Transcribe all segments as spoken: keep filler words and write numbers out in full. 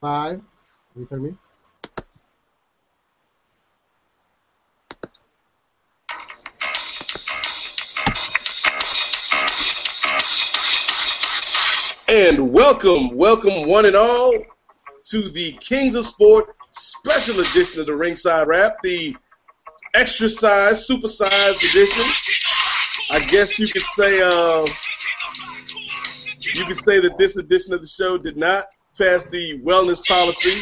Five. You hear me? And welcome, welcome one and all to the Kings of Sport special edition of the Ringside Wrap, the extra size, super sized edition. I guess you could say, uh, you could say that this edition of the show did not pass the wellness policy.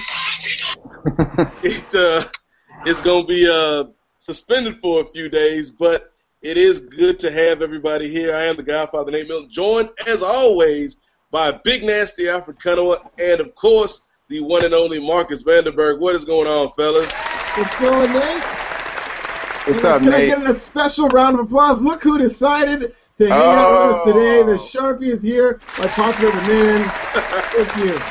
It uh, it's going to be uh, suspended for a few days, but it is good to have everybody here. I am the Godfather Nate Milton, joined as always by Big Nasty Alfred Cunningham, and of course, the one and only Marcus Vanderberg. What is going on, fellas? What's going, Nate? What's Can up, Can Nate? I get a special round of applause? Look who decided to hang oh. out with us today. The Sharpie is here, my popular demand. Thank you.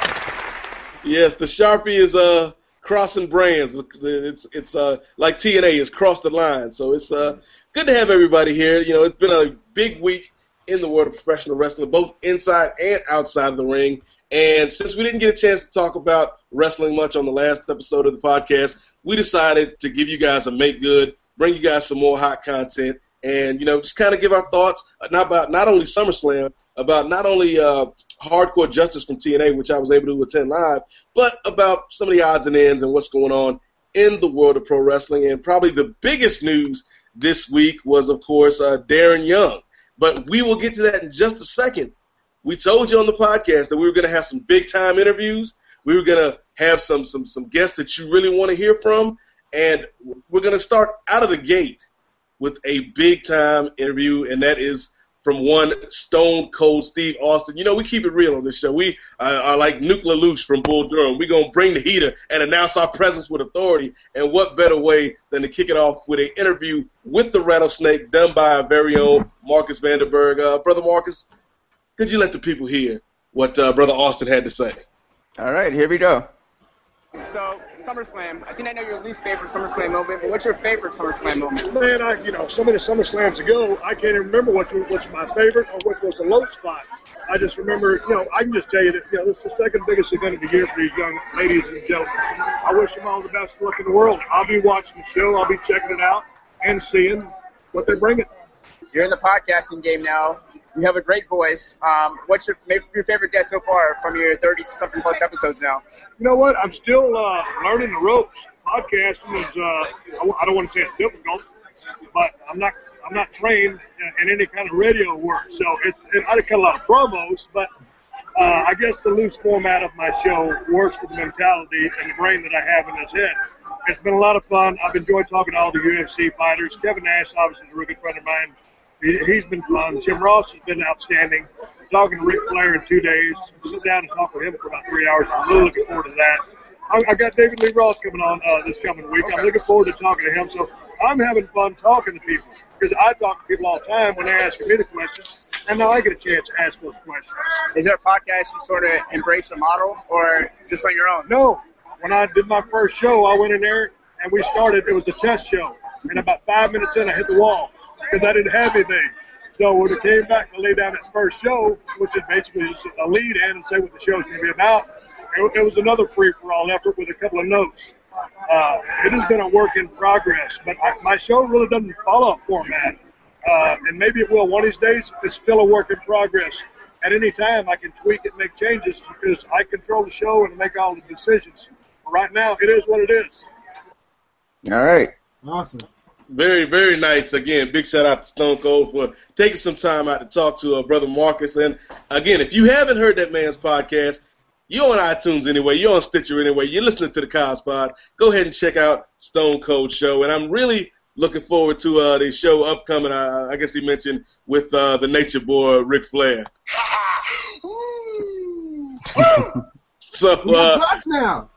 Yes, the Sharpie is uh crossing brands. It's it's uh like T N A has crossed the line. So it's uh good to have everybody here. You know, it's been a big week in the world of professional wrestling, both inside and outside of the ring. And since we didn't get a chance to talk about wrestling much on the last episode of the podcast, we decided to give you guys a make good, bring you guys some more hot content, and, you know, just kind of give our thoughts not about not only SummerSlam, about not only uh, Hardcore Justice from T N A, which I was able to attend live, but about some of the odds and ends and what's going on in the world of pro wrestling. And probably the biggest news this week was, of course, uh, Darren Young. But we will get to that in just a second. We told you on the podcast that we were going to have some big-time interviews. We were going to have some some some guests that you really want to hear from. And we're going to start out of the gate with a big-time interview, and that is from one Stone Cold Steve Austin. You know, we keep it real on this show. We uh, are like Nuke LaLoosh from Bull Durham. We're going to bring the heater and announce our presence with authority. And what better way than to kick it off with an interview with the Rattlesnake done by our very own Marcus Vanderberg. Uh, Brother Marcus, could you let the people hear what uh, Brother Austin had to say? All right, here we go. So, SummerSlam, I think I know your least favorite SummerSlam moment, but what's your favorite SummerSlam moment? Man, I, you know, so many SummerSlams ago, I can't even remember which was, which was my favorite or which was the low spot. I just remember, you know, I can just tell you that, you know, this is the second biggest event of the year for these young ladies and gentlemen. I wish them all the best of luck in the world. I'll be watching the show. I'll be checking it out and seeing what they're bringing. You're in the podcasting game now. You have a great voice. Um, what's your, maybe your favorite guest so far from your thirty-something plus episodes now? You know what? I'm still uh, learning the ropes. Podcasting is, uh, I don't want to say it's difficult, but I'm not I'm not trained in any kind of radio work. So it's, it, I cut a lot of promos, but uh, I guess the loose format of my show works with the mentality and the brain that I have in this head. It's been a lot of fun. I've enjoyed talking to all the U F C fighters. Kevin Nash, obviously, is a really good friend of mine. He, he's been fun. Jim Ross has been outstanding. Talking to Ric Flair in two days. Sit down and talk with him for about three hours. I'm really looking forward to that. I, I got David Lee Ross coming on uh, this coming week. I'm looking forward to talking to him. So I'm having fun talking to people because I talk to people all the time when they're asking me the questions, and now I get a chance to ask those questions. Is there a podcast you sort of embrace the model or just on your own? No. When I did my first show, I went in there and we started. It was a test show. And about five minutes in, I hit the wall because I didn't have anything. So when it came back to lay down that first show, which is basically just a lead in and say what the show's going to be about, it, it was another free-for-all effort with a couple of notes. Uh, it has been a work in progress, but I, my show really doesn't follow a format. Uh, and maybe it will one of these days. It's still a work in progress. At any time, I can tweak it and make changes because I control the show and make all the decisions. But right now, it is what it is. All right. Awesome. Very, very nice. Again, big shout out to Stone Cold for taking some time out to talk to uh, Brother Marcus. And, again, if you haven't heard that man's podcast, you're on iTunes anyway. You're on Stitcher anyway. You're listening to the Cos Pod. Go ahead and check out Stone Cold Show. And I'm really looking forward to uh, the show upcoming, uh, I guess he mentioned, with uh, the Nature Boy, Ric Flair. So, We got uh, touch now.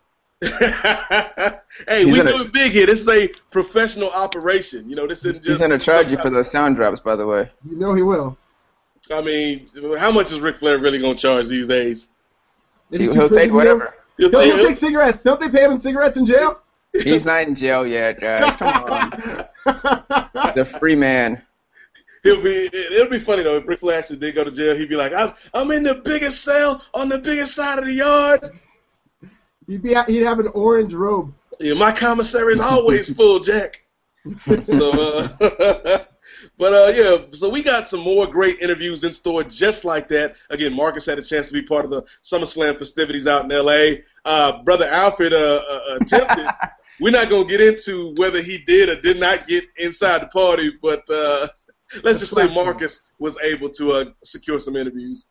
hey, He's we gonna- do it big here. This is a professional operation. You know, this isn't just. He's going to charge you for those sound drops, by the way. You know he will. I mean, how much is Ric Flair really going to charge these days? Maybe He'll two take prison whatever. meals? He'll He'll, take- he'll take cigarettes. Don't they pay him in cigarettes in jail? He's not in jail yet, guys. Come on. The free man. He'll be. It'll be funny though if Ric Flair actually did go to jail. He'd be like, "I'm, I'm in the biggest cell on the biggest side of the yard." He'd be he'd have an orange robe. Yeah, my commissary is always full, Jack. So, uh, but uh, yeah, so we got some more great interviews in store just like that. Again, Marcus had a chance to be part of the SummerSlam festivities out in L A. Uh, Brother Alfred uh, uh, attempted. We're not going to get into whether he did or did not get inside the party, but uh, let's just say Marcus was able to uh, secure some interviews.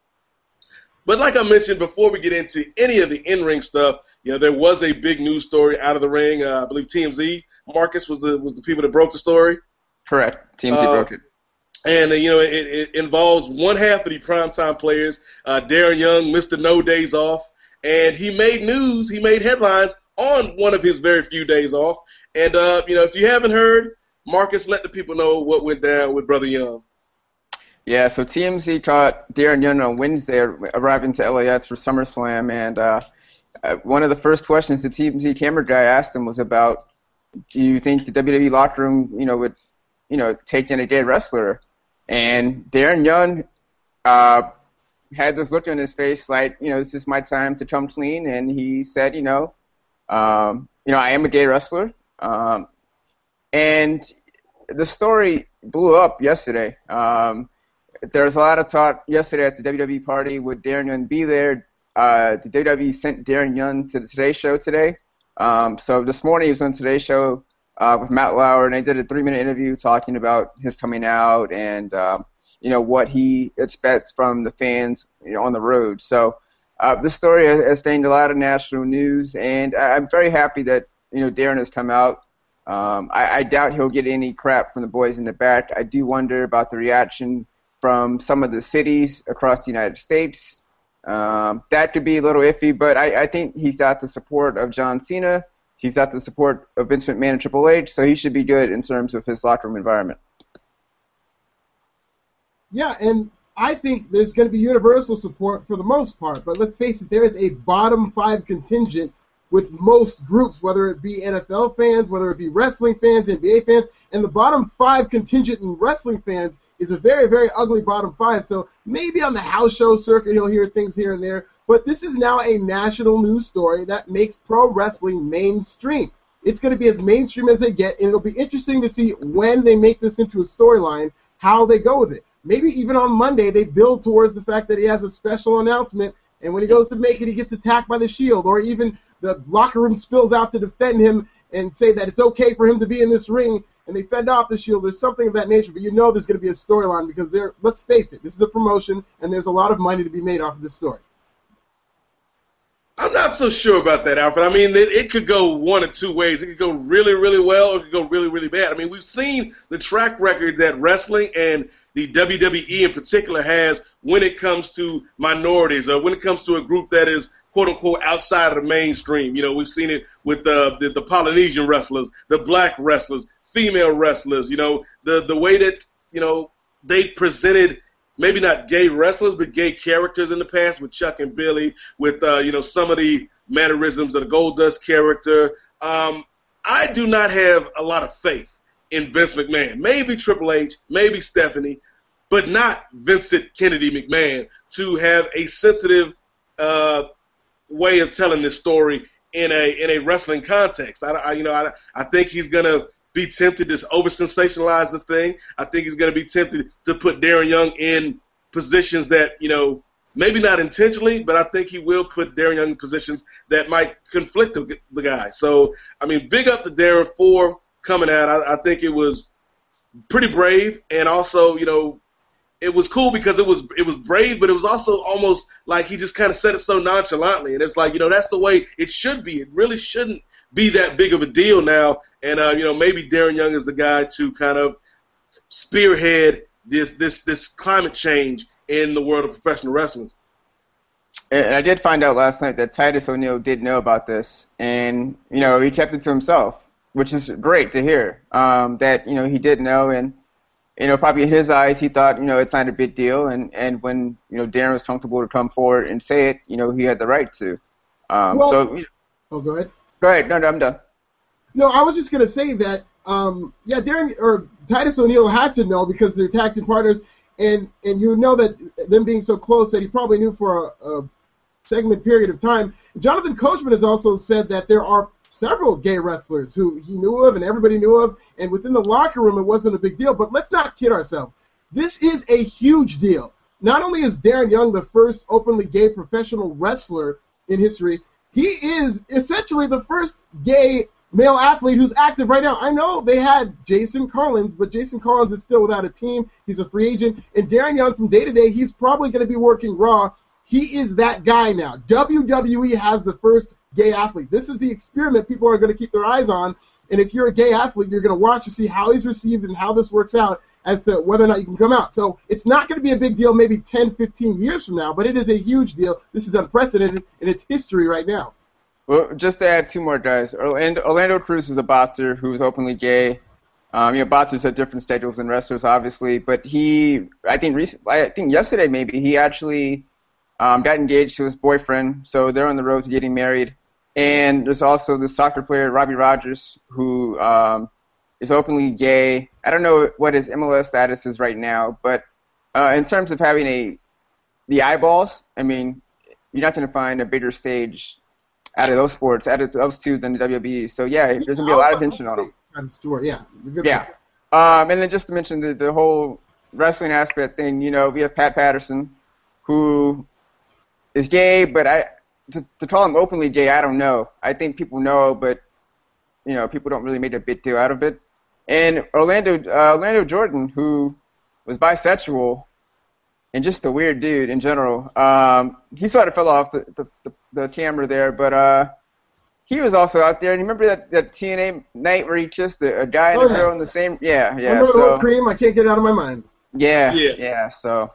But like I mentioned, before we get into any of the in-ring stuff, you know, there was a big news story out of the ring. Uh, I believe T M Z, Marcus, was the was the people that broke the story. Correct. T M Z uh, broke it. And, uh, you know, it, it involves one half of the primetime players, uh, Darren Young, Mister No Days Off, and he made news, he made headlines on one of his very few days off. And, uh, you know, if you haven't heard, Marcus, let the people know what went down with Brother Young. Yeah, so T M Z caught Darren Young on Wednesday arriving to L A X for SummerSlam, and uh, uh, one of the first questions the T M Z camera guy asked him was about, do you think the W W E locker room, you know, would, you know, take in a gay wrestler? And Darren Young uh, had this look on his face like, you know, this is my time to come clean, and he said, you know, um, you know, I am a gay wrestler, um, and the story blew up yesterday. Um, There was a lot of talk yesterday at the W W E party. Would Darren Young be there? Uh, the W W E sent Darren Young to the Today Show today. Um, so this morning he was on Today Show uh, with Matt Lauer, and they did a three-minute interview talking about his coming out and um, you know what he expects from the fans, you know, on the road. So uh, this story has, has gained a lot of national news, and I, I'm very happy that you know Darren has come out. Um, I, I doubt he'll get any crap from the boys in the back. I do wonder about the reaction from some of the cities across the United States. Um, that could be a little iffy, but I, I think he's got the support of John Cena. He's got the support of Vince McMahon and Triple H, so he should be good in terms of his locker room environment. Yeah, and I think there's going to be universal support for the most part, but let's face it, there is a bottom five contingent with most groups, whether it be N F L fans, whether it be wrestling fans, N B A fans, and the bottom five contingent in wrestling fans is a very, very ugly bottom five. So maybe on the house show circuit he'll hear things here and there, but this is now a national news story that makes pro wrestling mainstream. It's going to be as mainstream as they get, and it'll be interesting to see when they make this into a storyline, how they go with it. Maybe even on Monday they build towards the fact that he has a special announcement, and when he goes to make it, he gets attacked by the Shield, or even the locker room spills out to defend him and say that it's okay for him to be in this ring, and they fend off the Shield. There's something of that nature, but you know there's going to be a storyline because they're, let's face it, this is a promotion, and there's a lot of money to be made off of this story. I'm not so sure about that, Alfred. I mean, it, it could go one of two ways. It could go really, really well, or it could go really, really bad. I mean, we've seen the track record that wrestling and the W W E in particular has when it comes to minorities, or when it comes to a group that is, quote-unquote, outside of the mainstream. You know, we've seen it with the, the, the Polynesian wrestlers, the black wrestlers, female wrestlers, you know, the, the way that, you know, they've presented maybe not gay wrestlers, but gay characters in the past with Chuck and Billy, with, uh, you know, some of the mannerisms of the Goldust character. Um, I do not have a lot of faith in Vince McMahon. Maybe Triple H, maybe Stephanie, but not Vincent Kennedy McMahon to have a sensitive uh, way of telling this story in a in a wrestling context. I, I you know, I, I think he's going to be tempted to over-sensationalize this thing. I think he's going to be tempted to put Darren Young in positions that, you know, maybe not intentionally, but I think he will put Darren Young in positions that might conflict the, the guy. So, I mean, big up to Darren for coming out. I, I think it was pretty brave, and also, you know, it was cool because it was it was brave, but it was also almost like he just kind of said it so nonchalantly. And it's like, you know, that's the way it should be. It really shouldn't be that big of a deal now. And, uh, you know, maybe Darren Young is the guy to kind of spearhead this this this climate change in the world of professional wrestling. And I did find out last night that Titus O'Neil did know about this, and, you know, he kept it to himself, which is great to hear, um, that, you know, he did know. And, you know, probably in his eyes, he thought, you know, it's not a big deal. And, and when, you know, Darren was comfortable to come forward and say it, you know, he had the right to. Um, well, so, you know, oh, go ahead. Go ahead. No, no, I'm done. No, I was just going to say that, um, yeah, Darren or Titus O'Neil had to know because they're tag team partners, and, and you know that them being so close that he probably knew for a, a segment period of time. Jonathan Coachman has also said that there are several gay wrestlers who he knew of and everybody knew of, and within the locker room it wasn't a big deal. But let's not kid ourselves. This is a huge deal. Not only is Darren Young the first openly gay professional wrestler in history, he is essentially the first gay male athlete who's active right now. I know they had Jason Collins, but Jason Collins is still without a team. He's a free agent. And Darren Young, from day to day, he's probably going to be working Raw. He is that guy now. W W E has the first gay athlete. This is the experiment people are going to keep their eyes on. And if you're a gay athlete, you're going to watch to see how he's received and how this works out as to whether or not you can come out. So it's not going to be a big deal maybe ten, fifteen years from now, but it is a huge deal. This is unprecedented in its history right now. Well, just to add two more guys, Orlando, Orlando Cruz is a boxer who is openly gay. Um, you know, boxers have different schedules than wrestlers, obviously, but he, I think, recent, I think yesterday maybe, he actually um, got engaged to his boyfriend, so they're on the road to getting married. And there's also the soccer player Robbie Rogers, who um, is openly gay. I don't know what his M L S status is right now, but uh, in terms of having a the eyeballs, I mean, you're not going to find a bigger stage out of those sports, out of those two, than the W W E. So, yeah, there's going to be a lot of attention on them. Yeah. Yeah. Um, and then just to mention the, the whole wrestling aspect thing, you know, we have Pat Patterson, who is gay, but I to, to call him openly gay, I don't know. I think people know, but, you know, people don't really make a big deal out of it. And Orlando uh, Orlando Jordan, who was bisexual and just a weird dude in general, um, he sort of fell off the, the, the, the camera there, but uh, he was also out there. And you remember that, that T N A night where he kissed a, a guy and oh, a girl in the same? Yeah, yeah. I remember so, the cream. I can't get it out of my mind. Yeah, Yeah. yeah. So,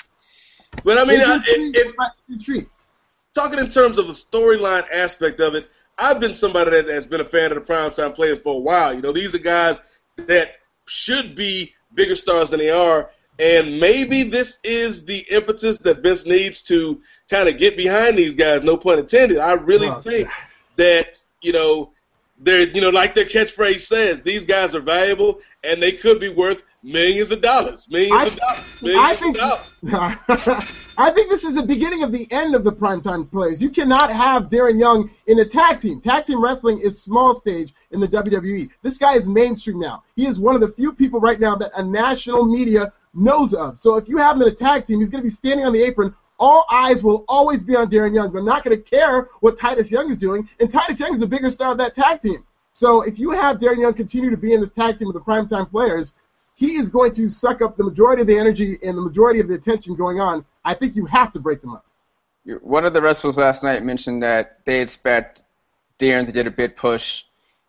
But I mean, I, It's if, it's treat. talking in terms of the storyline aspect of it, I've been somebody that has been a fan of the Primetime Players for a while. You know, these are guys that should be bigger stars than they are, and maybe this is the impetus that Vince needs to kind of get behind these guys, no pun intended. I really Oh, think that, you know, they're, you know, like their catchphrase says, these guys are valuable, and they could be worth millions of dollars. Millions I, of dollars. I Millions think of dollars. I think this is the beginning of the end of the primetime players. You cannot have Darren Young in a tag team. Tag team wrestling is small stage in the W W E. This guy is mainstream now. He is one of the few people right now that a national media knows of. So if you have him in a tag team, he's going to be standing on the apron. All eyes will always be on Darren Young. They're not going to care what Titus Young is doing, and Titus Young is a bigger star of that tag team. So if you have Darren Young continue to be in this tag team with the primetime players, he is going to suck up the majority of the energy and the majority of the attention going on. I think you have to break them up. one of the wrestlers last night mentioned that they expect Darren to get a big push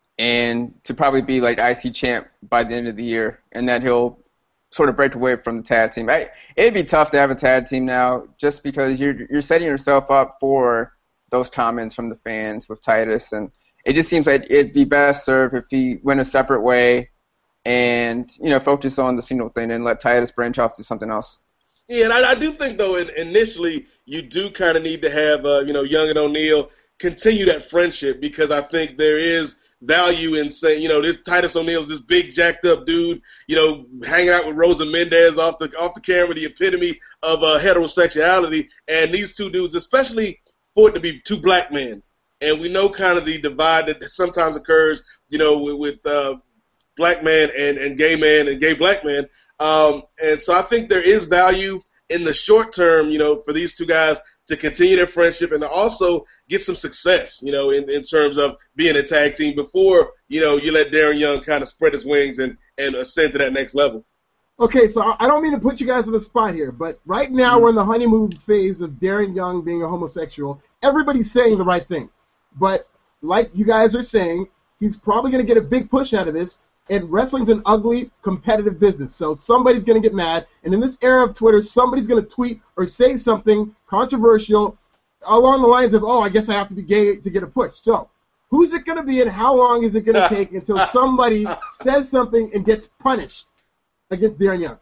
and to probably be like I C champ by the end of the year, and that he'll sort of break away from the tag team. I, it'd be tough to have a tag team now just because you're you're setting yourself up for those comments from the fans with Titus, and it just seems like it'd be best served if he went a separate way and, you know, focus on the single thing and let Titus branch off to something else. Yeah, and I, I do think, though, in, initially you do kind of need to have, uh, you know, Young and O'Neal continue that friendship, because I think there is value in saying, you know, this Titus O'Neal is this big jacked up dude, you know, hanging out with Rosa Mendez off the off the camera, the epitome of uh, heterosexuality, and these two dudes, especially for it to be two black men, and we know kind of the divide that sometimes occurs, you know, with, with uh, black man and, and gay man and gay black man, um, and so I think there is value in the short term, you know, for these two guys to continue their friendship and to also get some success, you know, in, in terms of being a tag team before, you know, you let Darren Young kind of spread his wings and, and ascend to that next level. Okay, so I don't mean to put you guys on the spot here, but right now mm-hmm. we're in the honeymoon phase of Darren Young being a homosexual. Everybody's saying the right thing. But like you guys are saying, he's probably going to get a big push out of this, and wrestling's an ugly, competitive business. So somebody's going to get mad, and in this era of Twitter, somebody's going to tweet or say something controversial along the lines of, oh, I guess I have to be gay to get a push. So who's it going to be, and how long is it going to take until somebody says something and gets punished against Darren Young?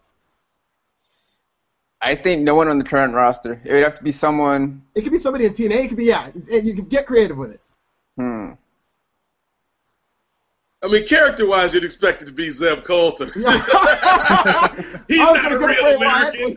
I think no one on the current roster. It would have to be someone. It could be somebody in T N A. It could be, yeah, you can get creative with it. Hmm. I mean, character-wise, you'd expect it to be Zeb Colton. Yeah. He's I was not a gonna real play American.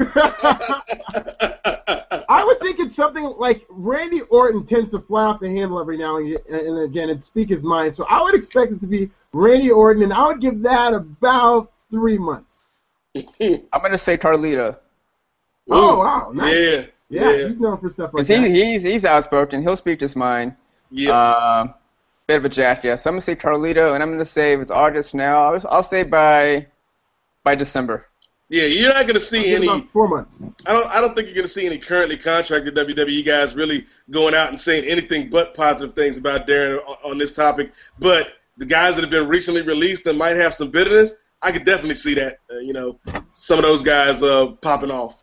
I would think it's something like Randy Orton tends to fly off the handle every now and and again and speak his mind. So I would expect it to be Randy Orton, and I would give that about three months. I'm going to say Carlito. Oh, wow. Nice. Yeah, Yeah, yeah. he's known for stuff like He, that. he's, he's outspoken. He'll speak his mind. Yeah. Um, bit of a jackass. So I'm going to say Carlito, and I'm going to say if it's August now, I'll, I'll say by by December. Yeah, you're not going to see I'll give any. about four months. I don't. I don't think you're going to see any currently contracted W W E guys really going out and saying anything but positive things about Darren on, on this topic. But the guys that have been recently released and might have some bitterness, I could definitely see that. Uh, you know, some of those guys uh, popping off.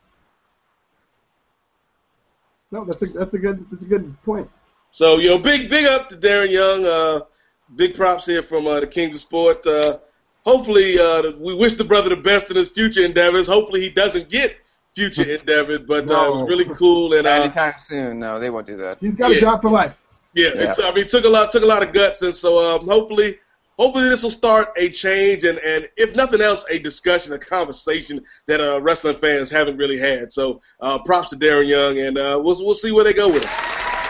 No, that's a that's a good that's a good point. So you know, big big up to Darren Young. Uh, big props here from uh, the Kings of Sport. Uh, hopefully, uh, we wish the brother the best in his future endeavors. Hopefully, he doesn't get future endeavors. But uh, it was No. really cool. And uh, Anytime soon. No, they won't do that. He's got Yeah. a job for life. yeah, Yeah. It's, I mean, it took a lot took a lot of guts, and so um, hopefully. Hopefully this will start a change and, and, if nothing else, a discussion, a conversation that uh, wrestling fans haven't really had. So uh, props to Darren Young, and uh, we'll we'll see where they go with it.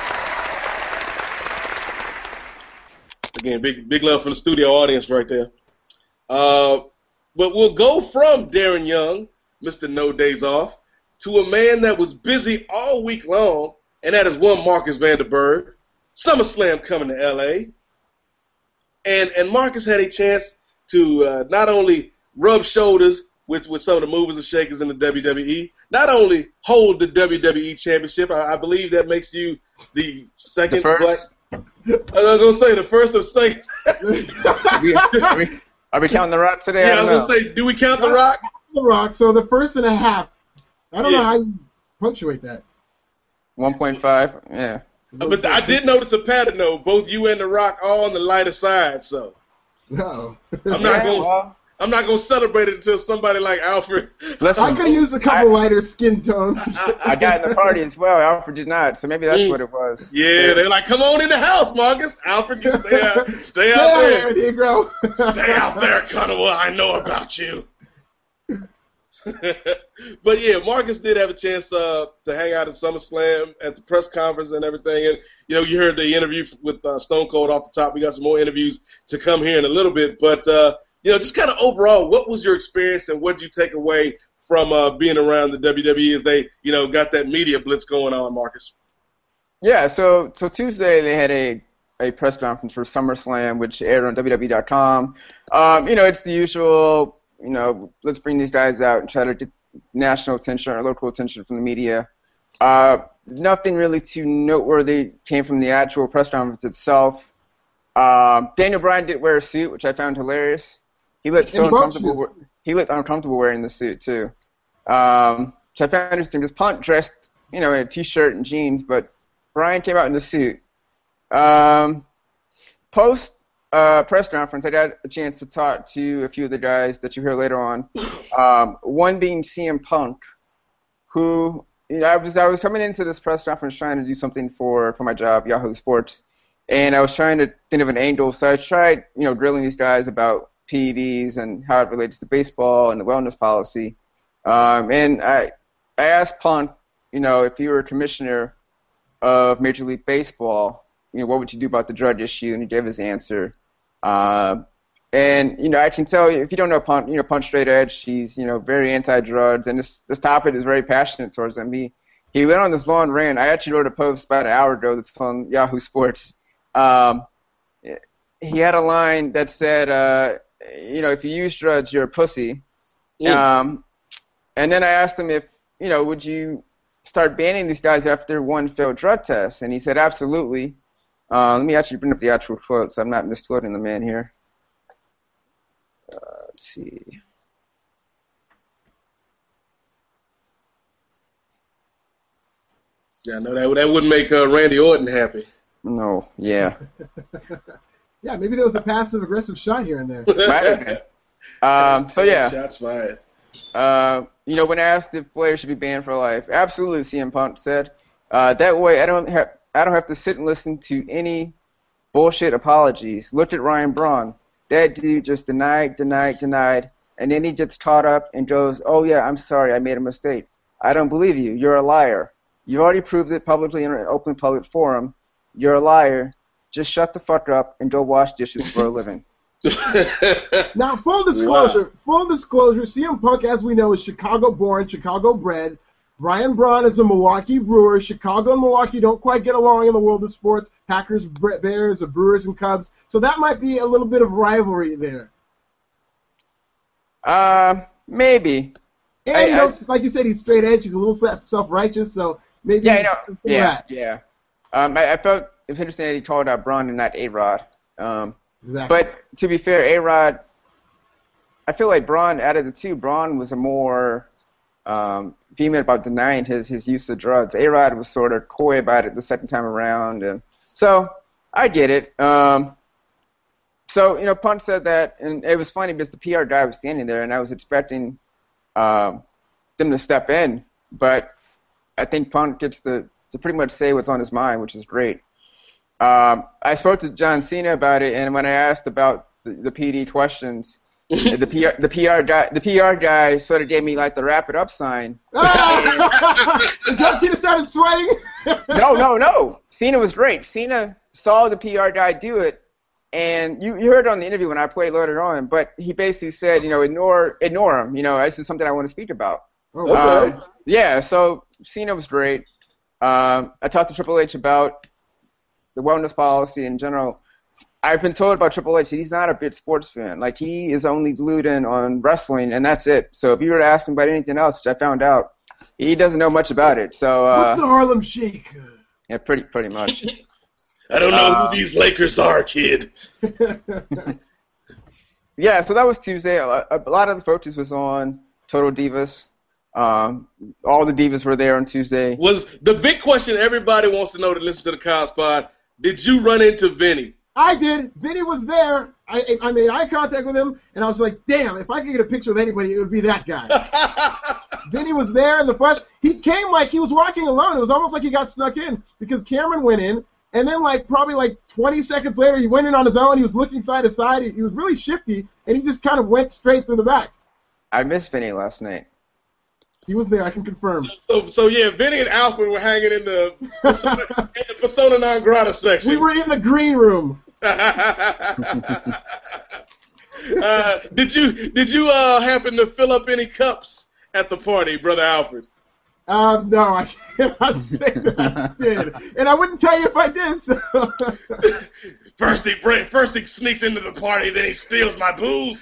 Again, big big love from the studio audience right there. Uh, but we'll go from Darren Young, Mister No Days Off, to a man that was busy all week long, and that is one Marcus Vanderberg. SummerSlam coming to L A And and Marcus had a chance to uh, not only rub shoulders with, with some of the movers and shakers in the W W E, not only hold the W W E Championship, I, I believe that makes you the second The first? black. I was going to say the first or second. Are we, are, we, are we counting the Rock today? Yeah, I don't was know. going to say, do we count The Rock? The Rock. So the first and a half. I don't Yeah. know how you punctuate that. one point five? Yeah. Uh, But I did notice a pattern, though. Both you and The Rock are on the lighter side, so No. I'm not Yeah, going. well, I'm not going to celebrate it until somebody like Alfred. listen, I could use a couple I- lighter skin tones. I got in the party as well. Alfred did not, so maybe that's Mm. what it was. Yeah, they're like, come on in the house, Marcus. Alfred, you stay out, stay out Yeah, there. Negro. Stay out there, Cunningham. I know about you. But yeah, Marcus did have a chance uh, to hang out at SummerSlam at the press conference and everything. And you know, you heard the interview with uh, Stone Cold off the top. We got some more interviews to come here in a little bit. But uh, you know, just kind of overall, what was your experience and what did you take away from uh, being around the W W E as they, you know, got that media blitz going on, Marcus? Yeah, so so Tuesday they had a, a press conference for SummerSlam, which aired on W W E dot com. Um, you know, it's the usual, you know, let's bring these guys out and try to get national attention or local attention from the media. Uh, nothing really too noteworthy came from the actual press conference itself. Um, Daniel Bryan did wear a suit, which I found hilarious. He looked so And boat uncomfortable. shoes. He looked uncomfortable wearing the suit too, um, which I found interesting. Because Punk dressed, you know, in a t-shirt and jeans, but Bryan came out in a suit. Um, post uh, press conference, I got a chance to talk to a few of the guys that you hear later on. Um, one being C M Punk, who, you know, I was I was coming into this press conference trying to do something for, for my job, Yahoo Sports, and I was trying to think of an angle. So I tried, you know, grilling these guys about P E Ds and how it relates to baseball and the wellness policy. Um, and I I asked Punk, you know, if he were a commissioner of Major League Baseball, you know, what would you do about the drug issue? And he gave his answer. Uh, and, you know, I can tell you, if you don't know Punk, you know, Punk Straight Edge, he's, you know, very anti-drugs, and this this topic is very passionate towards him. He, he went on this long rant. I actually wrote a post about an hour ago that's on Yahoo Sports. Um, he had a line that said, uh, you know, if you use drugs, you're a pussy. Mm. Um, and then I asked him if, you know, would you start banning these guys after one failed drug test? And he said, absolutely. Uh, let me actually bring up the actual quote so I'm not misquoting the man here. Uh, let's see. Yeah, no, that that wouldn't make uh, Randy Orton happy. No, yeah. Yeah, maybe there was a passive aggressive shot here and there. Might have been. Um, so, yeah. Shots fired. Uh, you know, when asked if players should be banned for life, absolutely, C M Punk said. Uh, that way, I don't have I don't have to sit and listen to any Bullshit apologies. Looked at Ryan Braun. That dude just denied, denied, denied, and then he gets caught up and goes, oh, yeah, I'm sorry, I made a mistake. I don't believe you. You're a liar. You already proved it publicly in an open public forum. You're a liar. Just shut the fuck up and go wash dishes for a living. Now, full disclosure, wow. full disclosure, C M Punk, as we know, is Chicago-born, Chicago-bred. Ryan Braun is a Milwaukee Brewer. Chicago and Milwaukee don't quite get along in the world of sports. Packers, Bears, or Brewers and Cubs. So that might be a little bit of rivalry there. Uh, maybe. And, I, you know, I, like you said, he's straight edge. He's a little self-righteous, so maybe yeah, he's I know. just Yeah, that. yeah. Um, I, I felt it was interesting that he called out Braun and not A-Rod. Um, exactly. But to be fair, A-Rod, I feel like Braun, out of the two, Braun was a more um, vehement about denying his, his use of drugs. A-Rod was sort of coy about it the second time around. And so I get it. Um, so, you know, Punk said that, and it was funny because the P R guy was standing there, and I was expecting um, them to step in. But I think Punk gets to, to pretty much say what's on his mind, which is great. Um, I spoke to John Cena about it, and when I asked about the, the P D questions, the P R the P R guy the P R guy sort of gave me like the wrap it up sign. And John Cena started sweating. no, no, no. Cena was great. Cena saw the P R guy do it, and you, you heard it on the interview when I played later on. But he basically said, you know, ignore ignore him. You know, this is something I want to speak about. Oh, okay. Um, yeah. So Cena was great. Um, I talked to Triple H about the wellness policy in general. I've been told about Triple H that he's not a big sports fan. Like, he is only glued in on wrestling, and that's it. So if you were to ask him about anything else, which I found out, he doesn't know much about it. So uh, what's the Harlem Shake? Yeah, pretty pretty much. I don't know uh, who these Lakers are, kid. Yeah, so that was Tuesday. A, a lot of the focus was on Total Divas. Um, all the divas were there on Tuesday. Was the big question everybody wants to know to listen to the Cows Pod, did you run into Vinny? I did. Vinny was there. I, I made eye contact with him, and I was like, damn, if I could get a picture with anybody, it would be that guy. Vinny was there in the flesh. He came like he was walking alone. It was almost like he got snuck in because Cameron went in, and then like probably like twenty seconds later, he went in on his own. He was looking side to side. He, he was really shifty, and he just kind of went straight through the back. I missed Vinny last night. He was there, I can confirm. So, so, so yeah, Vinny and Alfred were hanging in the persona, in the persona non grata section. We were in the green room. uh, did you did you uh, happen to fill up any cups at the party, Brother Alfred? Um, no, I cannot say that I did, and I wouldn't tell you if I did. So. First he break, first he sneaks into the party, then he steals my booze.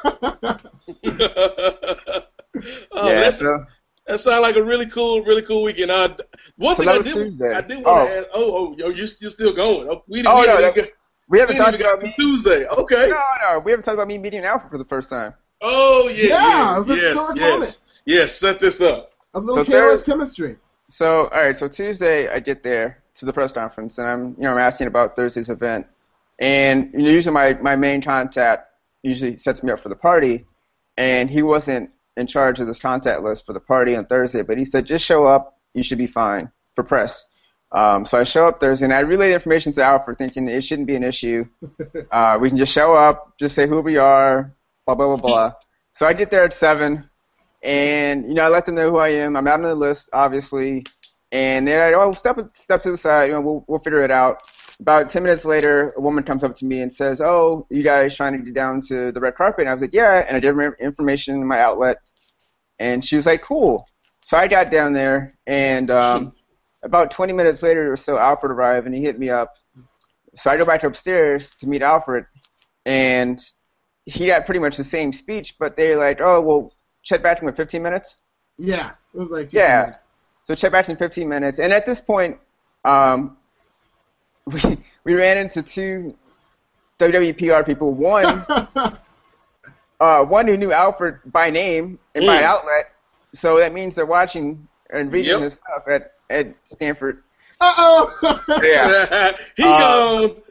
Oh, yeah, that's, so, that sounds like a really cool, really cool weekend. Uh, one so thing I was did, Tuesday. I did want oh. to add. Oh, oh, yo, you're, you're still going. Oh, we, oh we, no, we, no, got, we haven't we talked about me. Tuesday. Okay. No, no, we haven't talked about me meeting Alfred for the first time. Oh yeah, Yeah, yeah, it was a yes, historic yes, moment. yes. Set this up. A little So chaos there- chemistry. So, all right, so Tuesday I get there to the press conference, and I'm, you know, I'm asking about Thursday's event, and you know, usually my, my main contact usually sets me up for the party, and he wasn't in charge of this contact list for the party on Thursday, but he said, just show up, you should be fine for press. Um, so I show up Thursday, and I relayed information to Alfred thinking it shouldn't be an issue. Uh, we can just show up, just say who we are, blah, blah, blah, blah. So I get there at seven. And, you know, I let them know who I am. I'm out on the list, obviously. And they're like, oh, step step to the side. You know, we'll we'll figure it out. About ten minutes later, a woman comes up to me and says, oh, you guys trying to get down to the red carpet? And I was like, yeah. And I gave her information in my outlet. And she was like, cool. So I got down there. And um, about twenty minutes later or so, Alfred arrived, and he hit me up. So I go back upstairs to meet Alfred. And he got pretty much the same speech, but they're like, oh, well, check back in with fifteen minutes? Yeah, it was like yeah. minutes. So check back in fifteen minutes, and at this point, um, we we ran into two W W E P R people. One, uh, one who knew Alfred by name and mm. by outlet, so that means they're watching and reading yep. his stuff at at Stanford. Uh oh. Yeah. He uh, gone.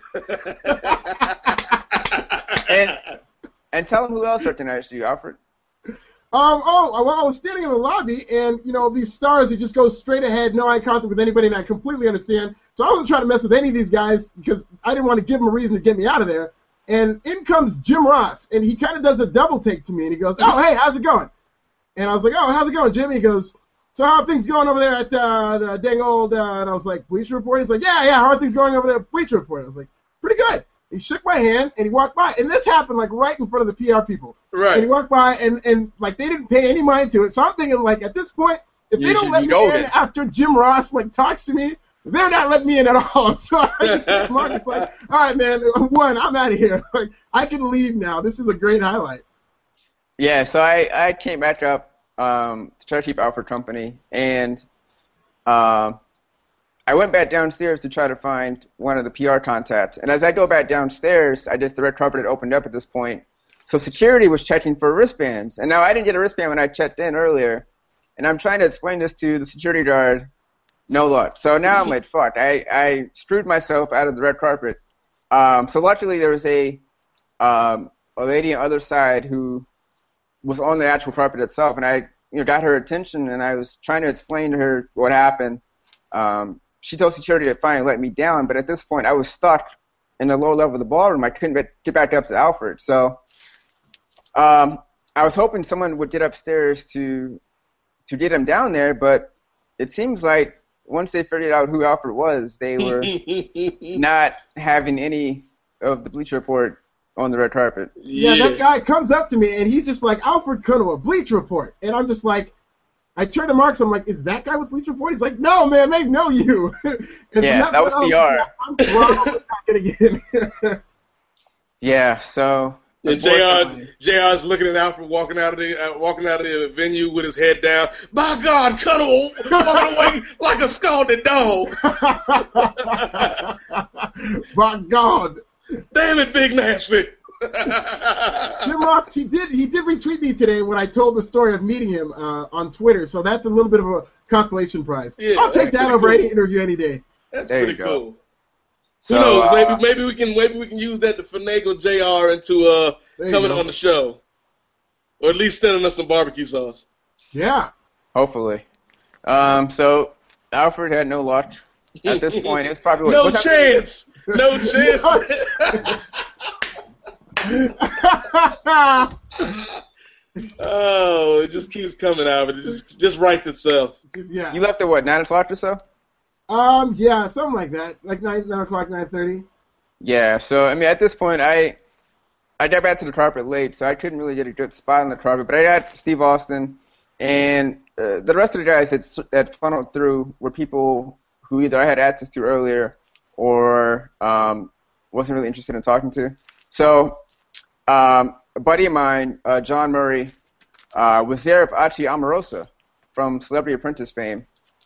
and and tell him who else recognized you, Alfred. Um, oh, well, I was standing in the lobby, and, you know, these stars, it just goes straight ahead, no eye contact with anybody, and I completely understand. So I wasn't trying to mess with any of these guys because I didn't want to give them a reason to get me out of there. And in comes Jim Ross, and he kind of does a double take to me, and he goes, "Oh, hey, how's it going?" And I was like, "Oh, how's it going, Jimmy?" He goes, "So how are things going over there at uh, the dang old?" Uh, and I was like, "Bleacher Report." He's like, "Yeah, yeah. How are things going over there at Bleacher Report?" I was like, "Pretty good." He shook my hand and he walked by, and this happened like right in front of the P R people. Right. And he walked by, and and like they didn't pay any mind to it. So I'm thinking like at this point, if You they don't should let be me in golden. after Jim Ross like talks to me, they're not letting me in at all. So I just text Mark, it's like, all right, man, one, I'm out of here. Like I can leave now. This is a great highlight. Yeah, so I, I came back up um, to try to keep Alfred company, and um, I went back downstairs to try to find one of the P R contacts. And as I go back downstairs, I just the red carpet had opened up at this point. So security was checking for wristbands. And now I didn't get a wristband when I checked in earlier. And I'm trying to explain this to the security guard. No luck. So now I'm like, fuck, I, I screwed myself out of the red carpet. Um, so luckily there was a um, a lady on the other side who was on the actual carpet itself, and I you know got her attention, and I was trying to explain to her what happened. Um, she told security to finally let me down, but at this point I was stuck in the lower level of the ballroom. I couldn't get, get back up to Alfred. So um, I was hoping someone would get upstairs to to get him down there, but it seems like once they figured out who Alfred was, they were not having any of the Bleacher Report on the red carpet. Yeah, that guy comes up to me, and he's just like, "Alfred Kunawa, Bleacher Report." And I'm just like, I turn to Mark, I'm like, "Is that guy with Bleacher Report?" He's like, "No, man, they know you." And Yeah, from that was point P on, R. yeah, I'm probably not going to get in here. Yeah, so And J R, unfortunately- J R's looking at Alfred walking out of the uh, walking out of the venue with his head down. By God, Cuddle walking away like a scalded dog. My God. Damn it, Big Nashville. Jim Ross, he did he did retweet me today when I told the story of meeting him uh, on Twitter, so that's a little bit of a consolation prize. Yeah, I'll take that's that over pretty any interview any day. That's There you pretty go. cool. So, Who knows? uh, Maybe maybe we can maybe we can use that to finagle J R into uh There you coming go. on the show, or at least sending us some barbecue sauce. Yeah. hopefully. Um, so Alfred had no luck. At this point, it was probably what, No what time- chance. No chance. Oh, it just keeps coming out. It just just writes itself. yeah. You left at what, nine o'clock or so? Um. Yeah. Something like that. Like nine nine o'clock, nine thirty. Yeah. So I mean, at this point, I I got back to the carpet late, so I couldn't really get a good spot on the carpet. But I got Steve Austin, and uh, the rest of the guys that s- that funneled through were people who either I had access to earlier or um, wasn't really interested in talking to. So um, a buddy of mine, uh, John Murray, uh, was there with Achi Amorosa from Celebrity Apprentice fame.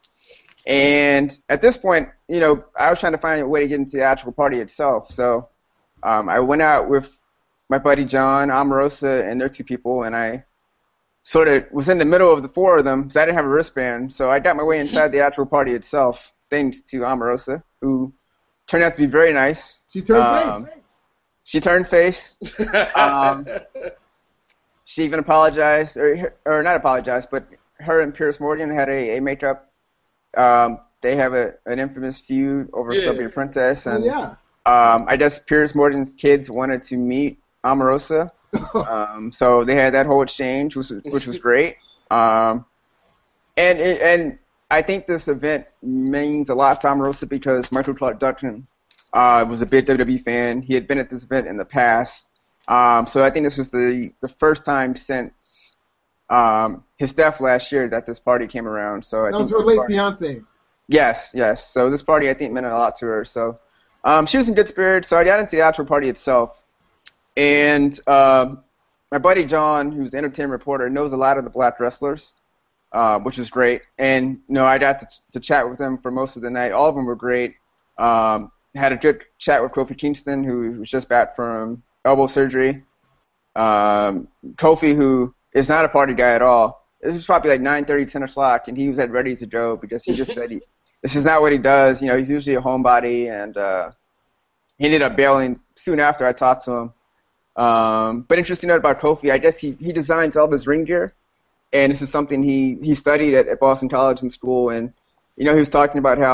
And at this point, you know, I was trying to find a way to get into the actual party itself. So um, I went out with my buddy John, Amorosa, and their two people, and I sort of was in the middle of the four of them because I didn't have a wristband. So I got my way inside the actual party itself, thanks to Amorosa, who turned out to be very nice. She turned Um, face. She turned face. Um, she even apologized, or, or not apologized, but her and Pierce Morgan had a, a makeup. Um, they have a, an infamous feud over Yeah. Celebrity Apprentice, Oh, and yeah. um, I guess Pierce Morgan's kids wanted to meet Amorosa, um, so they had that whole exchange, which was, which was great. Um, and it, and I think this event means a lot to Amorosa because Michael Clark Duncan uh, was a big W W E fan. He had been at this event in the past, um, so I think this was the the first time since um, his death last year that this party came around. So I That think was her this late party- fiance. Yes, yes. So this party, I think, meant a lot to her. So um, she was in good spirits. So I got into the actual party itself. And um, my buddy John, who's an entertainment reporter, knows a lot of the black wrestlers, uh, which is great. And, you know, I got to, to chat with them for most of the night. All of them were great. Um, had a good chat with Kofi Kingston, who was just back from elbow surgery. Um, Kofi, who is not a party guy at all. This was probably like nine thirty, ten o'clock, and he was like ready to go because he just said he, this is not what he does. You know, he's usually a homebody, and uh, he ended up bailing soon after I talked to him. Um, but interesting note about Kofi, I guess he, he designs all of his ring gear, and this is something he, he studied at, at Boston College in school, and, you know, he was talking about how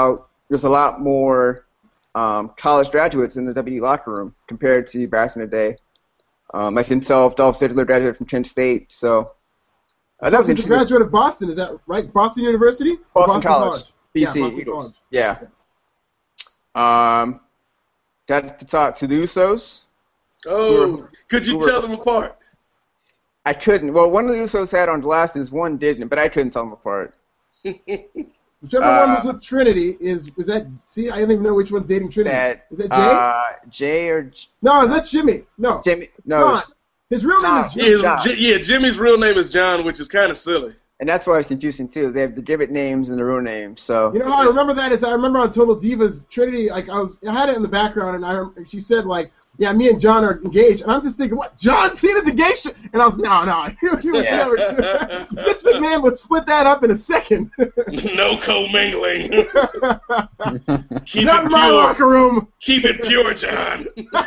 there's a lot more um, college graduates in the W W E locker room compared to back in the day. Um, like himself, Dolph Ziggler graduated from Kent State, so uh, that was He's a interesting. graduate of Boston, is that right? Boston University? Or Boston, College, B C. Yeah, Boston College. Yeah. Um, got to talk to the Usos. Oh, were, could you were, tell them apart? I couldn't. Well, one of the Usos had on glasses, one didn't, but I couldn't tell them apart. Whichever uh, one was with Trinity is was that? See, I don't even know which one's dating Trinity. That, is that Jay? Uh, Jay or no, that's Jimmy. No, Jimmy? No, John. His real name John. is Yeah, John. J- yeah, Jimmy's real name is John, which is kind of silly. And that's why it's confusing too. They have the gimmick names and the real names. So You know how I remember that is I remember on Total Divas Trinity, like I was, I had it in the background, and I she said like, yeah, me and John are engaged, and I'm just thinking, what? John Cena's engaged? And I was, no, no, he was Yeah. never. Vince McMahon would split that up in a second. No commingling. Keep Not it in my pure. locker room. Keep it pure, John.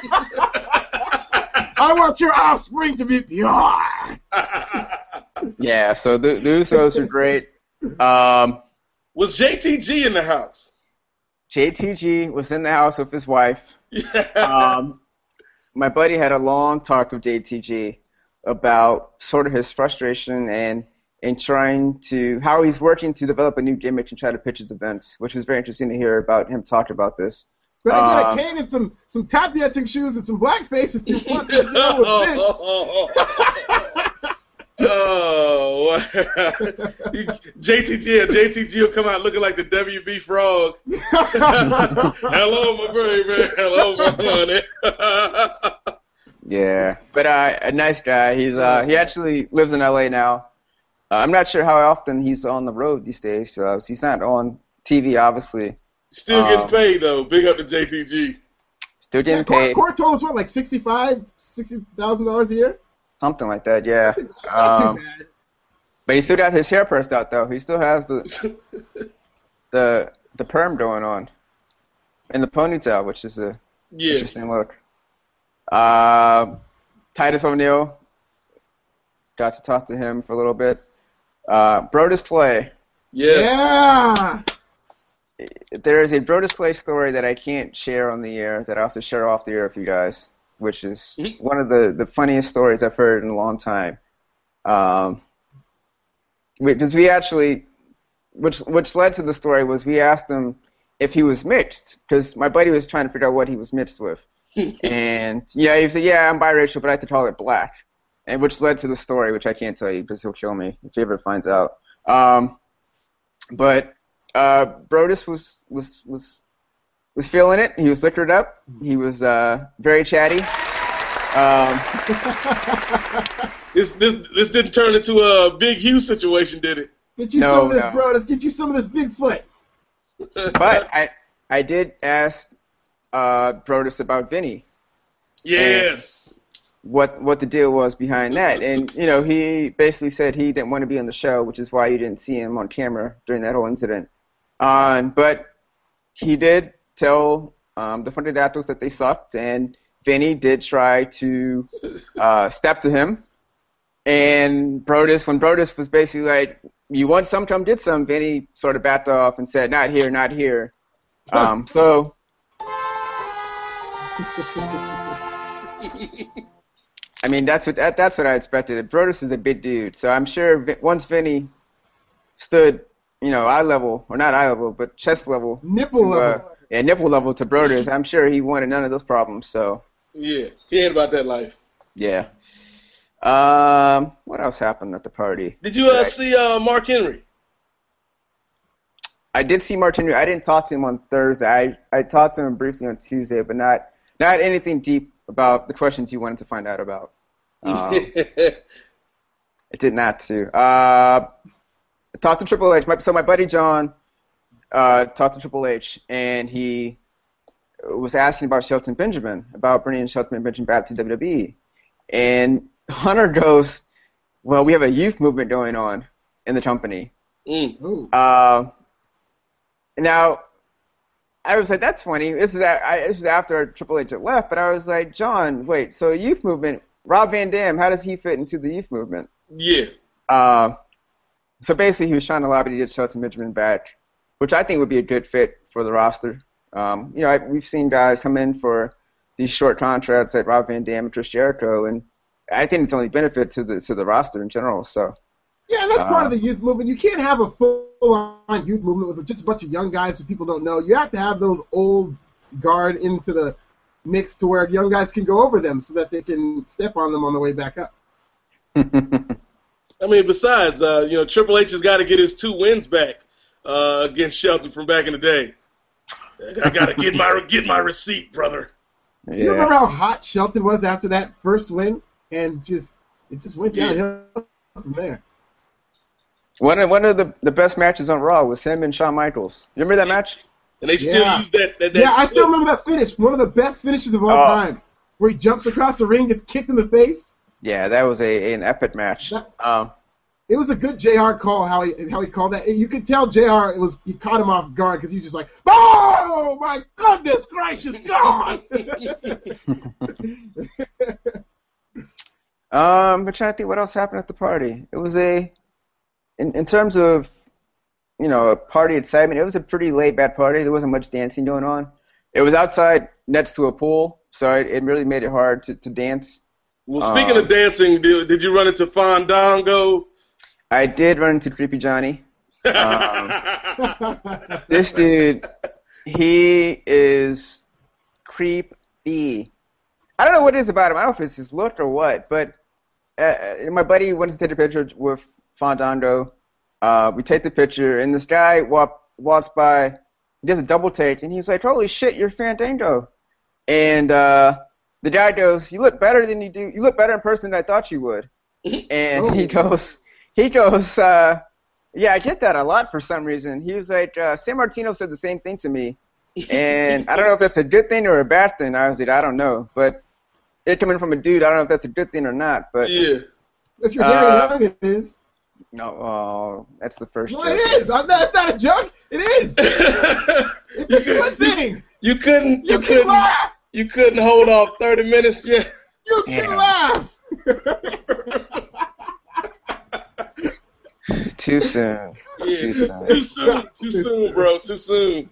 I want your offspring to be pure. yeah, so the, the Usos are great. Um, Was J T G in the house? J T G was in the house with his wife. Yeah. Um, my buddy had a long talk with J T G about sort of his frustration and and trying to how he's working to develop a new gimmick and try to pitch his events, which was very interesting to hear about him talk about this. But I get Uh, a cane and some, some tap dancing shoes and some blackface if you want to deal with Vince. Oh, J T G, J T G will come out looking like the W B Frog. Hello, my baby. Hello, my honey. Yeah, but uh, a nice guy. He's uh, he actually lives in L A now. Uh, I'm not sure how often he's on the road these days. So he's not on T V, obviously. Still getting Um, paid though. Big up to J T G. Still getting Yeah, Court, paid, Court told us what, like sixty-five, sixty thousand dollars a year. something like that. Yeah. Not Um, too bad. But he still got his hair pressed out though. He still has the the the perm going on, and the ponytail, which is a Yeah. interesting look. Uh, Titus O'Neil, got to talk to him for a little bit. Uh, Brodus Clay. Yes. Yeah. There is a Brodus Clay story that I can't share on the air that I have to share off the air with you guys, which is Mhm. one of the, the funniest stories I've heard in a long time. Um, because we actually, which which led to the story was we asked him if he was mixed, because my buddy was trying to figure out what he was mixed with. And yeah, he said, yeah, I'm biracial, but I have to call it black. And which led to the story, which I can't tell you because he'll kill me if he ever finds out. Um, but uh, Brodus was, was was was feeling it. He was liquored up. He was uh, very chatty. Um, This this this didn't turn into a Big Hugh situation, did it? Get you No, some of this, no. bro. Let's get you some of this Bigfoot. but I I did ask uh, Brodus about Vinny. Yes. what what the deal was behind that. And, you know, he basically said he didn't want to be on the show, which is why you didn't see him on camera during that whole incident. Um, but he did tell um, the Funded Aptos that they sucked, and Vinny did try to uh, step to him. And Brodus, when Brodus was basically like, you want some, come get some, Vinny sort of backed off and said, not here, not here. Um, so... I mean, that's what that, that's what I expected. Brodus is a big dude, so I'm sure Vi- once Vinny stood, you know, eye level, or not eye level, but chest level, Nipple to, uh, level. yeah, nipple level to Brodus, I'm sure he wanted none of those problems. So, Yeah. He ain't about that life. yeah. Um, what else happened at the party? Did you uh, Right. see uh, Mark Henry? I did see Martin. I didn't talk to him on Thursday. I, I talked to him briefly on Tuesday, but not not anything deep about the questions you wanted to find out about. Um, It did not to. Uh, I talked to Triple H. My, so my buddy John uh, talked to Triple H, and he was asking about Shelton Benjamin, about bringing Shelton Benjamin back to W W E. And Hunter goes, well, we have a youth movement going on in the company. Mm. Ooh. Uh, now, I was like, that's funny. This is, a- I, this is after Triple H had left, but I was like, John, wait, so a youth movement, Rob Van Dam, how does he fit into the youth movement? Yeah. Uh, so basically, he was trying to lobby to get Shelton Benjamin back, which I think would be a good fit for the roster. Um, you know, I, we've seen guys come in for these short contracts like Rob Van Dam and Chris Jericho, and I think it's only benefit to the to the roster in general. So yeah, and that's uh, part of the youth movement. You can't have a full-on youth movement with just a bunch of young guys who people don't know. You have to have those old guard into the mix to where young guys can go over them so that they can step on them on the way back up. I mean, besides, uh, you know, Triple H has got to get his two wins back uh, against Shelton from back in the day. I got to get my get my receipt, brother. yeah. You remember how hot Shelton was after that first win, and just it just went Yeah. downhill from there. One of one of the, the best matches on Raw was him and Shawn Michaels. You remember that match? And they still Yeah. use that. that, that Yeah, I still clip. remember that finish. One of the best finishes of all Oh. time, where he jumps across the ring, gets kicked in the face. Yeah, that was a an epic match. That- Um, It was a good J R call how he how he called that. You could tell J R it was he caught him off guard because he's just like, oh my goodness gracious God! Um, I'm trying to think what else happened at the party. It was a, in in terms of, you know, a party excitement. It was a pretty laid back party. There wasn't much dancing going on. It was outside next to a pool, so it, it really made it hard to, to dance. Well, speaking Um, of dancing, did, did you run into Fandango? I did run into Creepy Johnny. Um, This dude, he is creepy. I don't know what it is about him. I don't know if it's his look or what, but uh, my buddy wanted to take a picture with Fandango. Uh, we take the picture, and this guy walk, walks by. He does a double take, and he's like, "Holy shit, you're Fandango!" And uh, the guy goes, "You look better than you do. You look better in person than I thought you would." And he Oh. goes, he goes, uh, "Yeah, I get that a lot for some reason." He was like, uh, "San Martino said the same thing to me, and I don't know if that's a good thing or a bad thing." I was like, "I don't know," but it coming from a dude, I don't know if that's a good thing or not. But Yeah. If you're Uh, Gary Young, it is. no, oh, that's the first. No, joke. it is. I'm not, it's not a joke. It is. It's you, a good could, thing. you couldn't. You, You can couldn't. laugh. You couldn't hold off thirty minutes. Yeah. You can Yeah. laugh. Too soon. Too Yeah. soon. Too soon. Too soon, bro. Too soon.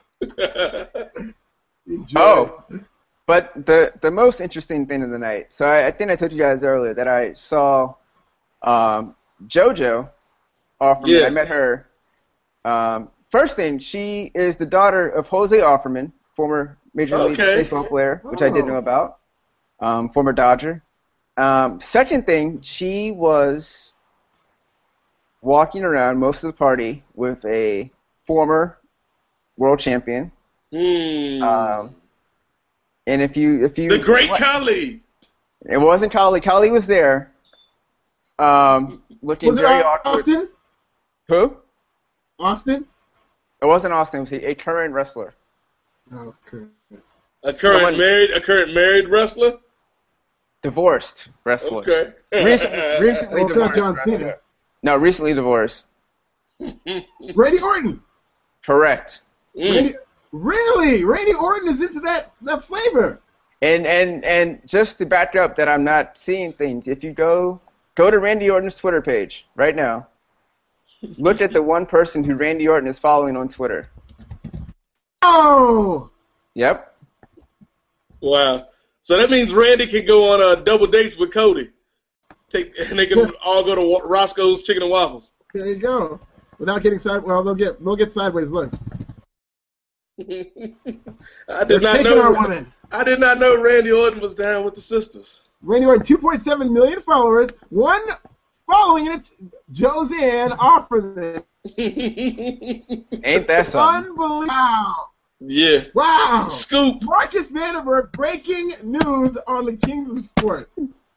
Enjoy. Oh, but the the most interesting thing of the night. So I, I think I told you guys earlier that I saw um, JoJo Offerman. Yeah. I met her. Um, first thing, she is the daughter of Jose Offerman, former Major League Okay. Baseball player, which I didn't Oh. know about. Um, former Dodger. Um, second thing, she was walking around most of the party with a former world champion. Hmm. Um, and if you if you the great what- Khali. it wasn't Kali. Kali was there, um, looking Was it very awkward. Austin? Who? Austin? It wasn't Austin. It was a, a current wrestler. Okay. A current Someone- married. A current married wrestler. Divorced wrestler. Okay. Recently, recently Well, it's not divorced. John wrestler. Cena. No, recently divorced. Randy Orton. Correct. Mm. Randy, really? Randy Orton is into that, that flavor. And and and just to back up that I'm not seeing things, if you go go to Randy Orton's Twitter page right now, look at the one person who Randy Orton is following on Twitter. Oh! Yep. Wow. So that means Randy can go on uh, double dates with Cody. Take and they can all go to Wa- Roscoe's Chicken and Waffles. There you go. Without getting side, well, they'll get they'll get sideways looks. I They're did not taking our know. women. I did not know Randy Orton was down with the sisters. Randy Orton, two point seven million followers. One following it, Josanne Offerman. Ain't that something? Unbelievable. Wow. Yeah. Wow. Scoop. Marcus Vandenberg, breaking news on the Kings of Sport.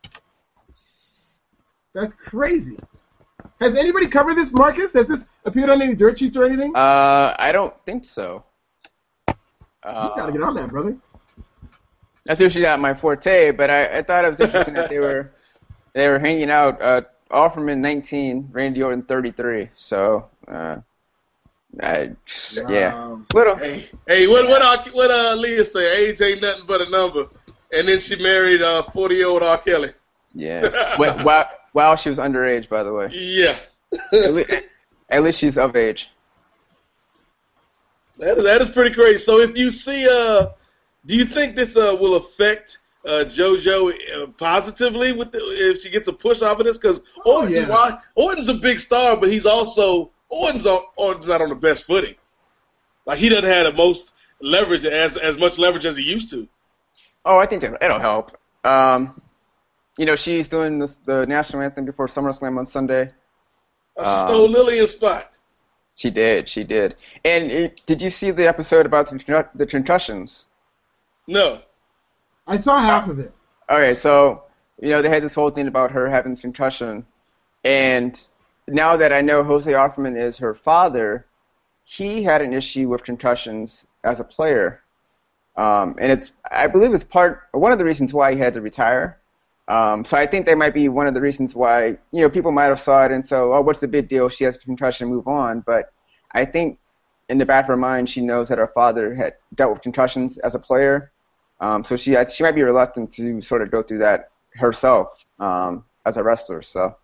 That's crazy. Has anybody covered this, Marcus? Has this appeared on any dirt sheets or anything? Uh, I don't think so. you Uh, gotta get on that, brother. That's usually not my forte, but I, I thought it was interesting that they were they were hanging out. Uh, Offerman nineteen, Randy Orton thirty-three. So, uh, I, yeah, Wow. little. Hey, hey, what what uh, what uh Leah say? Age ain't nothing but a number. And then she married uh forty year old R. Kelly. Yeah. Wait, wow, wow, she was underage, by the way. Yeah. At, le- at least she's of age. That is, that is pretty crazy. So if you see, uh, do you think this uh, will affect uh, JoJo uh, positively with the, if she gets a push off of this? Because Oh, Orton, yeah. why- Orton's a big star, but he's also Orton's, on, Orton's not on the best footing. Like he doesn't have the most leverage as as much leverage as he used to. Oh, I think it'll it'll help. Um, you know, she's doing this, the national anthem before SummerSlam on Sunday. Uh, she Um, stole Lillian's spot. She did, she did. And it, did you see the episode about the, con- the concussions? No. I saw half of it. Okay, so, you know, they had this whole thing about her having concussion. And now that I know Jose Offerman is her father, he had an issue with concussions as a player. Um, and it's, I believe it's part, one of the reasons why he had to retire. Um, so I think that might be one of the reasons why, you know, people might have saw it and so, oh, what's the big deal? She has a concussion, move on. But I think in the back of her mind, she knows that her father had dealt with concussions as a player. Um, so she she might be reluctant to sort of go through that herself um, as a wrestler. So,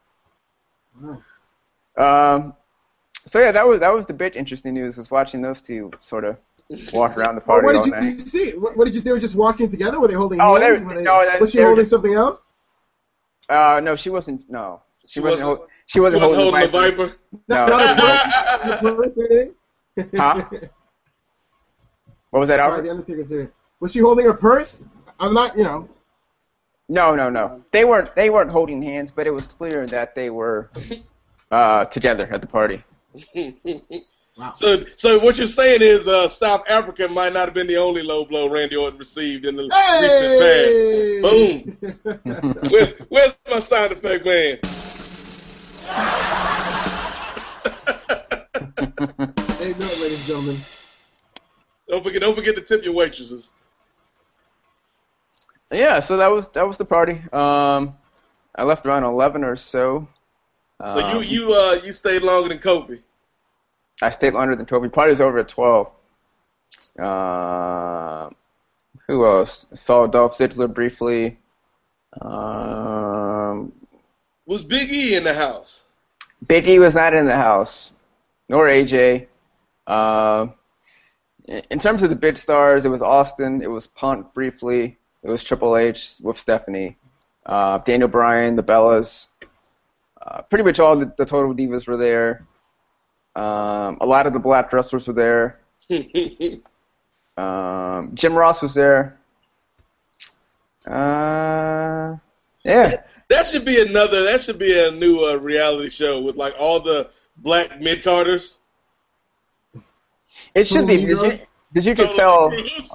um, so yeah, that was that was the big interesting news, was watching those two sort of walk around the Well, party what did all you, night. you see? What, what did you? They were just walking together. Were they holding Oh, hands? they- Were they, no, that- was she they were holding just- something else? Uh, no, she wasn't. No, she, She wasn't. wasn't- hol- she wasn't She wasn't holding, holding the the Viper. Viper. No. Not a purse or anything? Huh? What was that, Sorry, Albert? the Undertaker's here. Was she holding her purse? I'm not, you know. No, no, no. They weren't. They weren't holding hands, but it was clear that they were uh, together at the party. Wow. So, so what you're saying is uh, South Africa might not have been the only low blow Randy Orton received in the Hey! recent past. Boom. Where, where's my sound effect man? Hey, no, ladies and gentlemen. Don't forget, don't forget to tip your waitresses. Yeah, so that was that was the party. Um, I left around eleven or so. So Um, you you uh you stayed longer than Kobe. I stayed longer than Kobe. Party's over at twelve. Uh, who else? Saw Dolph Ziggler briefly. Um, Was Big E in the house? Big E was not in the house, nor A J. Uh, in terms of the big stars, it was Austin, it was Punk briefly, it was Triple H with Stephanie, uh, Daniel Bryan, the Bellas. Uh, pretty much all the, the Total Divas were there. Um, a lot of the black wrestlers were there. Um, Jim Ross was there. Uh, yeah. That should be another. That should be a new uh, reality show with like all the black mid carders. It should be, because you, because you could tell.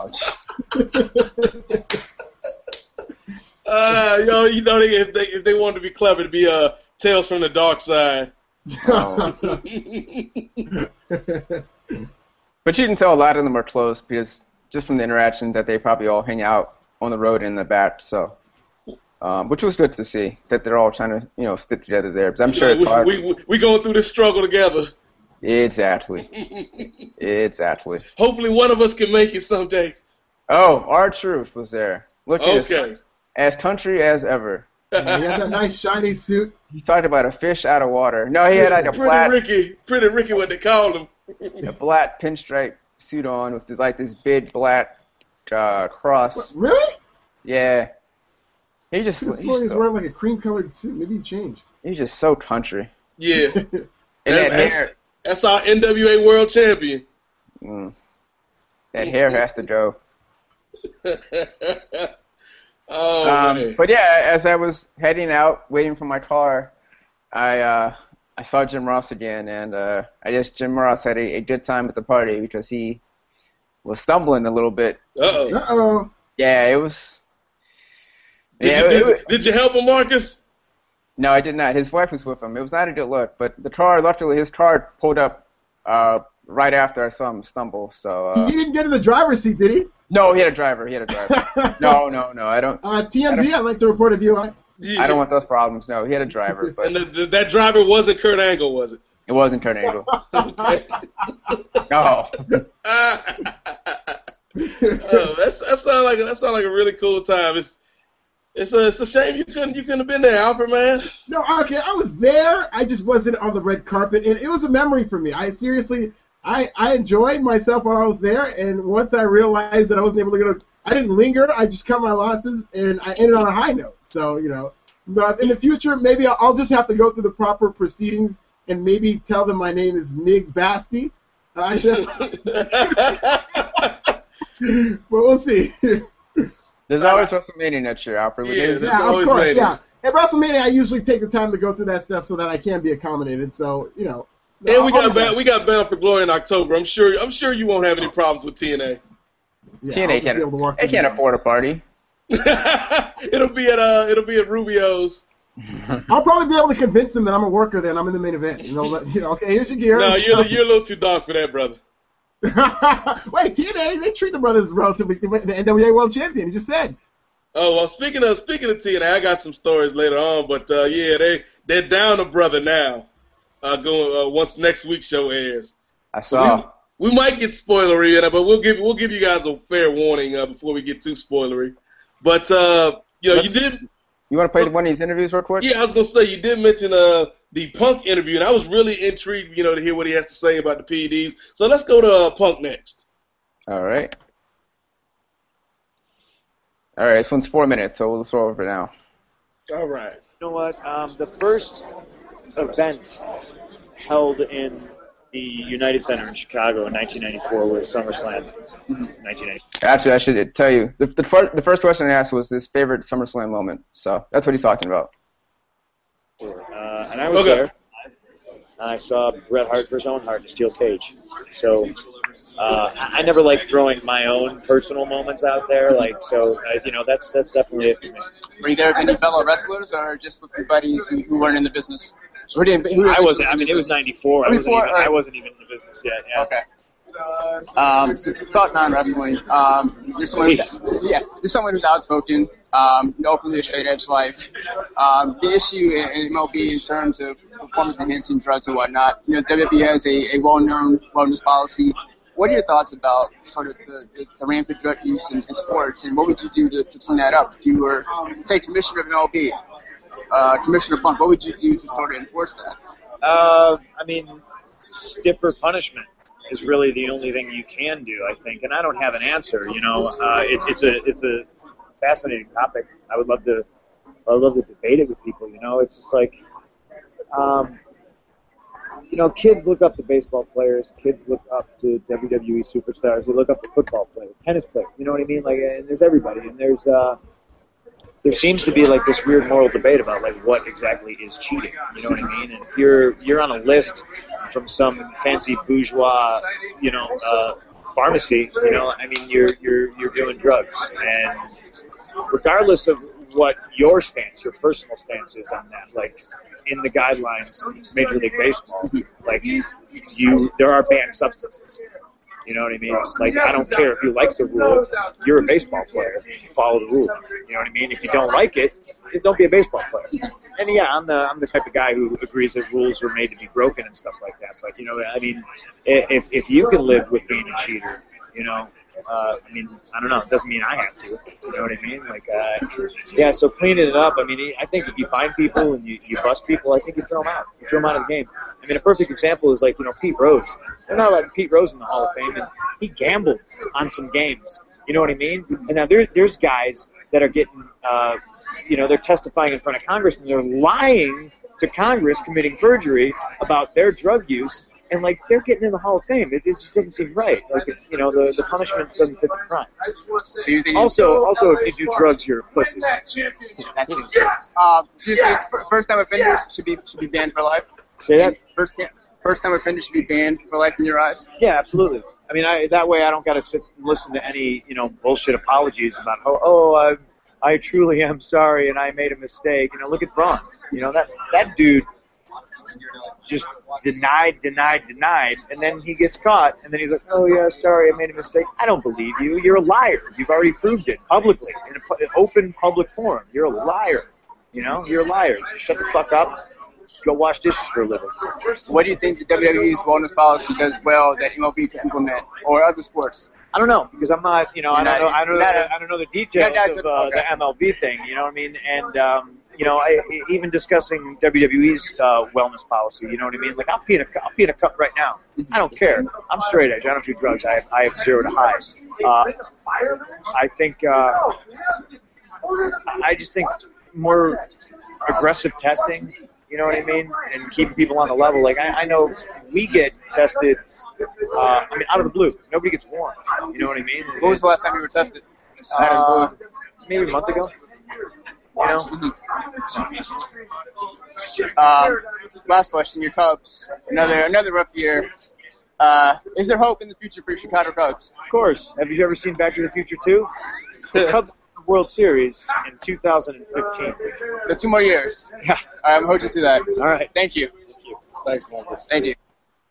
uh, you know, you know, they, if they if they wanted to be clever, it'd be uh, Tales from the Dark Side. Oh. But you can tell a lot of them are close because just from the interactions that they probably all hang out on the road and in the back. So, um, which was good to see that they're all trying to, you know, stick together there. Because I'm sure You it's know, hard. we, we we going through this struggle together. Exactly. Exactly. Hopefully, one of us can make it someday. Oh, R-Truth was there. Look at Okay. his, as country as ever. He had that nice shiny suit. He talked about a fish out of water. No, he had like a Pretty black, Ricky, Pretty Ricky, what they called him. a black pinstripe suit on with this, like this big black uh, cross. Really? Yeah. He just He's he's, so, wearing like a cream-colored suit. Maybe he changed. he's just so country. Yeah, And that's, that hair, that's, that's our N W A World Champion. mm, that hair has to go. oh Um, man. but yeah, as I was heading out, waiting for my car, I uh, I saw Jim Ross again, and uh, I guess Jim Ross had a, a good time at the party because he was stumbling a little bit. Uh-oh. Uh-oh. Yeah, it was. Did, yeah, you, it- did, it was- did you help him, Marcus? No, I did not. His wife was with him. It was not a good look, but the car, luckily, his car pulled up uh, right after I saw him stumble. So uh, He didn't get in the driver's seat, did he? no, he had a driver. He had a driver. No, no, no. I don't. Uh, T M Z, I'd like to report a D U I. Yeah. I don't want those problems. No, he had a driver, but And the, the, that driver wasn't Kurt Angle, was it? it wasn't Kurt Angle. Okay. No. Ah. oh, that's, that sounds like that sounds like a really cool time. It's it's a it's a shame you couldn't you couldn't have been there, Alfred, man. No, okay, I was there. I just wasn't on the red carpet, and it was a memory for me. I seriously, I, I enjoyed myself while I was there, and once I realized that I wasn't able to go to, I didn't linger. I just cut my losses, and I ended on a high note. So, you know, in the future, maybe I'll, I'll just have to go through the proper proceedings and maybe tell them my name is Nig Basti. Uh, I should, but we'll see. There's always WrestleMania next year, Alfred. Yeah, there's Yeah, of always course, Mania. yeah. At WrestleMania, I usually take the time to go through that stuff so that I can be accommodated. So, you know. And we I'll got be bound, back. we got Bound for Glory in October. I'm sure I'm sure you won't have any problems with T N A. Yeah, T N I'll A just can't, be able to walk they through can't that. afford a party. it'll be at uh it'll be at Rubio's. I'll probably be able to convince them that I'm a worker there and I'm in the main event. You know, but, you know, okay, here's your gear. No, you're you're a little too dark for that, brother. Wait, T N A, they treat the brothers relatively, the N W A World Champion, you just said. Oh well, speaking of speaking of T N A, I got some stories later on, but uh, yeah, they they're down a brother now. Uh, going uh, once next week's show airs. I saw. We, we might get spoilery in it, but we'll give we'll give you guys a fair warning uh, before we get too spoilery. But uh, you know, Let's- you did. You want to play one of these interviews real quick? Yeah, I was gonna say you did mention uh the Punk interview, and I was really intrigued, you know, to hear what he has to say about the P E Ds. So let's go to uh, Punk next. All right. All right, this one's four minutes, so we'll throw over now. All right. You know what? Um, the first event held in the United Center in Chicago in nineteen ninety-four was SummerSlam. nineteen ninety. Actually, I should tell you, the, the, fir- the first question I asked was his favorite SummerSlam moment. So that's what he's talking about. Uh, and I was Okay. there. And I saw Bret Hart versus Owen Hart in a steel cage. So uh, I I never like throwing my own personal moments out there. Like so, uh, you know, that's that's definitely it for me. Were you there with any fellow wrestlers or just with your buddies who, who weren't in the business? Who didn't, who I wasn't. I mean, it was ninety-four. I wasn't ninety-four, even. I or- wasn't even in the business yet. Yeah. Okay. Um, so talk non-wrestling. Um, you're someone who's, yeah, you're someone who's outspoken, um, you openly a straight edge life. Um, the issue in, in M L B in terms of performance-enhancing drugs and whatnot, you know, W W E has a, a well-known wellness policy. What are your thoughts about sort of the, the, the rampant drug use in, in sports, and what would you do to, to clean that up if you were, say, commissioner of M L B, uh, Commissioner Punk? What would you do to sort of enforce that? Uh, I mean, stiffer punishment is really the only thing you can do, I think. And I don't have an answer. You know, uh, it's it's a it's a fascinating topic. I would love to I would love to debate it with people. You know, it's just like, um, you know, kids look up to baseball players. Kids look up to W W E superstars. They look up to football players, tennis players. You know what I mean? Like, and there's everybody. And there's uh, there seems to be like this weird moral debate about like what exactly is cheating. You know what I mean? And if you're you're on a list from some fancy bourgeois, you know, uh, pharmacy, you know, I mean, you're you're you're doing drugs, and regardless of what your stance, your personal stance is on that, like in the guidelines, Major League Baseball, like you, there are banned substances. You know what I mean? Like, I don't care if you like the rule. You're a baseball player. Follow the rule. You know what I mean? If you don't like it, then don't be a baseball player. And yeah, I'm the I'm the type of guy who agrees that rules were made to be broken and stuff like that. But you know, I mean, if if you can live with being a cheater, you know, uh, I mean, I don't know. It doesn't mean I have to. You know what I mean? Like, uh, yeah. So cleaning it up. I mean, I think if you find people and you, you bust people, I think you throw them out. You throw them out of the game. I mean, a perfect example is like, you know, Pete Rose. They're not letting Pete Rose in the Hall of Fame, and he gambled on some games. You know what I mean? And now there, there's guys that are getting, uh, you know, they're testifying in front of Congress, and they're lying to Congress, committing perjury about their drug use, and like they're getting in the Hall of Fame. It, it just doesn't seem right. Like, if, you know, the, the punishment doesn't fit the crime. So you think Also, also, if you do drugs, you're a pussy. that's it. Uh, so you think first time offenders should be should be banned for life? Say that? First first time offenders should be banned for life in your eyes? Yeah, absolutely. I mean, I, that way I don't got to sit and listen to any, you know, bullshit apologies about, oh, oh I, I truly am sorry and I made a mistake. You know, look at Braun. You know, that, that dude just denied, denied, denied, and then he gets caught, and then he's like, oh, yeah, sorry, I made a mistake. I don't believe you. You're a liar. You've already proved it publicly in an open public forum. You're a liar. You know, you're a liar. Shut the fuck up. Go wash dishes for a living. What do you think the W W E's wellness policy does well that M L B can implement, or other sports? I don't know, because I'm not, you know, I don't know, I don't know, Not a- I don't know the details not a- of uh, okay. the M L B thing. You know what I mean? And um, you know, I, even discussing W W E's uh, wellness policy, you know what I mean? Like, I'll pee in a, I'll pee in a cup right now. I don't care. I'm straight edge. I don't do drugs. I, I have zero to high. Uh, I think, uh, I just think more aggressive testing, you know what I mean? And keeping people on the level. Like, I, I know we get tested, uh, I mean, out of the blue. Nobody gets warned. You know what I mean? When was the last time you were tested? Uh, maybe a month ago. You know? Um, last question, your Cubs. Another another rough year. Uh, is there hope in the future for your Chicago Cubs? Of course. Have you ever seen Back to the Future two? The Cubs won the World Series in two thousand fifteen. So two more years. Yeah. All right, I'm holding you to that. All right. Thank you. Thank you. Thanks, Marcus. Thank you.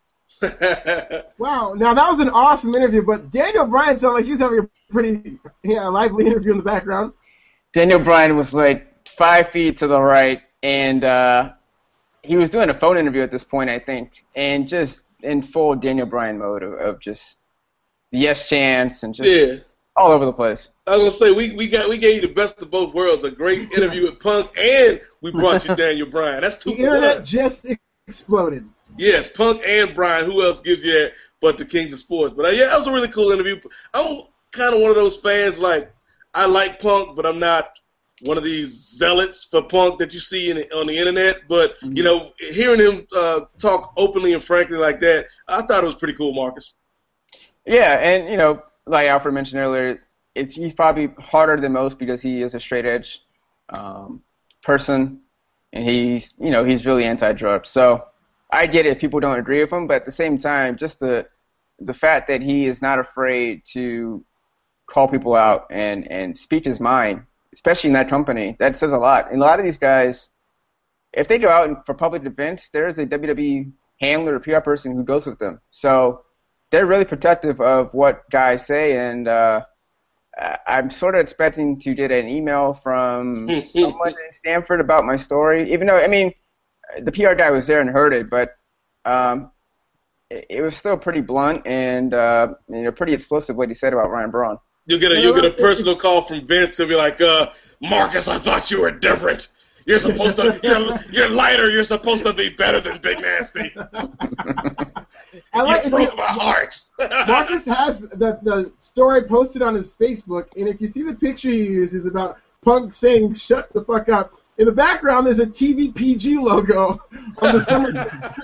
Wow, now that was an awesome interview, but Daniel Bryan sounded like he was having a pretty yeah, lively interview in the background. Daniel Bryan was like five feet to the right, and uh, he was doing a phone interview at this point, I think, and just in full Daniel Bryan mode of, of just the yes chants and just Yeah. all over the place. I was gonna say we, we got we gave you the best of both worlds, a great interview with Punk, and we brought you Daniel Bryan. That's two The for internet one. just exploded. Yes, Punk and Bryan. Who else gives you that but the Kings of Sports? But uh, yeah, that was a really cool interview. I'm kind of one of those fans, like, I like Punk, but I'm not one of these zealots for Punk that you see in, on the internet. But, mm-hmm. you know, hearing him uh, talk openly and frankly like that, I thought it was pretty cool, Marcus. Yeah, and, you know, like Alfred mentioned earlier, it's, he's probably harder than most because he is a straight edge um, person, and he's, you know, he's really anti-drug. So I get it, people don't agree with him, but at the same time, just the the fact that he is not afraid to call people out and, and speak his mind, especially in that company, that says a lot. And a lot of these guys, if they go out for public events, there is a W W E handler or P R person who goes with them. So they're really protective of what guys say, and uh, I'm sort of expecting to get an email from someone in Stanford about my story, even though, I mean, the P R guy was there and heard it, but um, it, it was still pretty blunt and uh, you know, pretty explosive what he said about Ryan Braun. You'll get a you'll get a personal call from Vince. He'll be like, uh, "Marcus, I thought you were different. You're supposed to you're, you're lighter. You're supposed to be better than Big Nasty. I like you broke my heart." Marcus has the the story posted on his Facebook, and if you see the picture he uses about Punk saying "shut the fuck up," in the background there's a T V P G logo on the summer.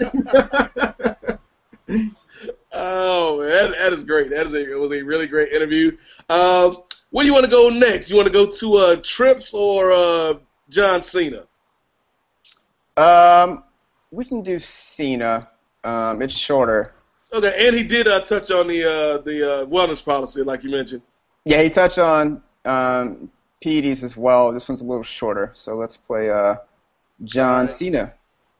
Oh, man, that, that is great. That is a, it was a really great interview. Um, where do you want to go next? You want to go to uh, Trips or uh, John Cena? Um, we can do Cena. Um, it's shorter. Okay, and he did uh, touch on the uh, the uh, wellness policy, like you mentioned. Yeah, he touched on um, P E Ds as well. This one's a little shorter, so let's play uh, John Cena.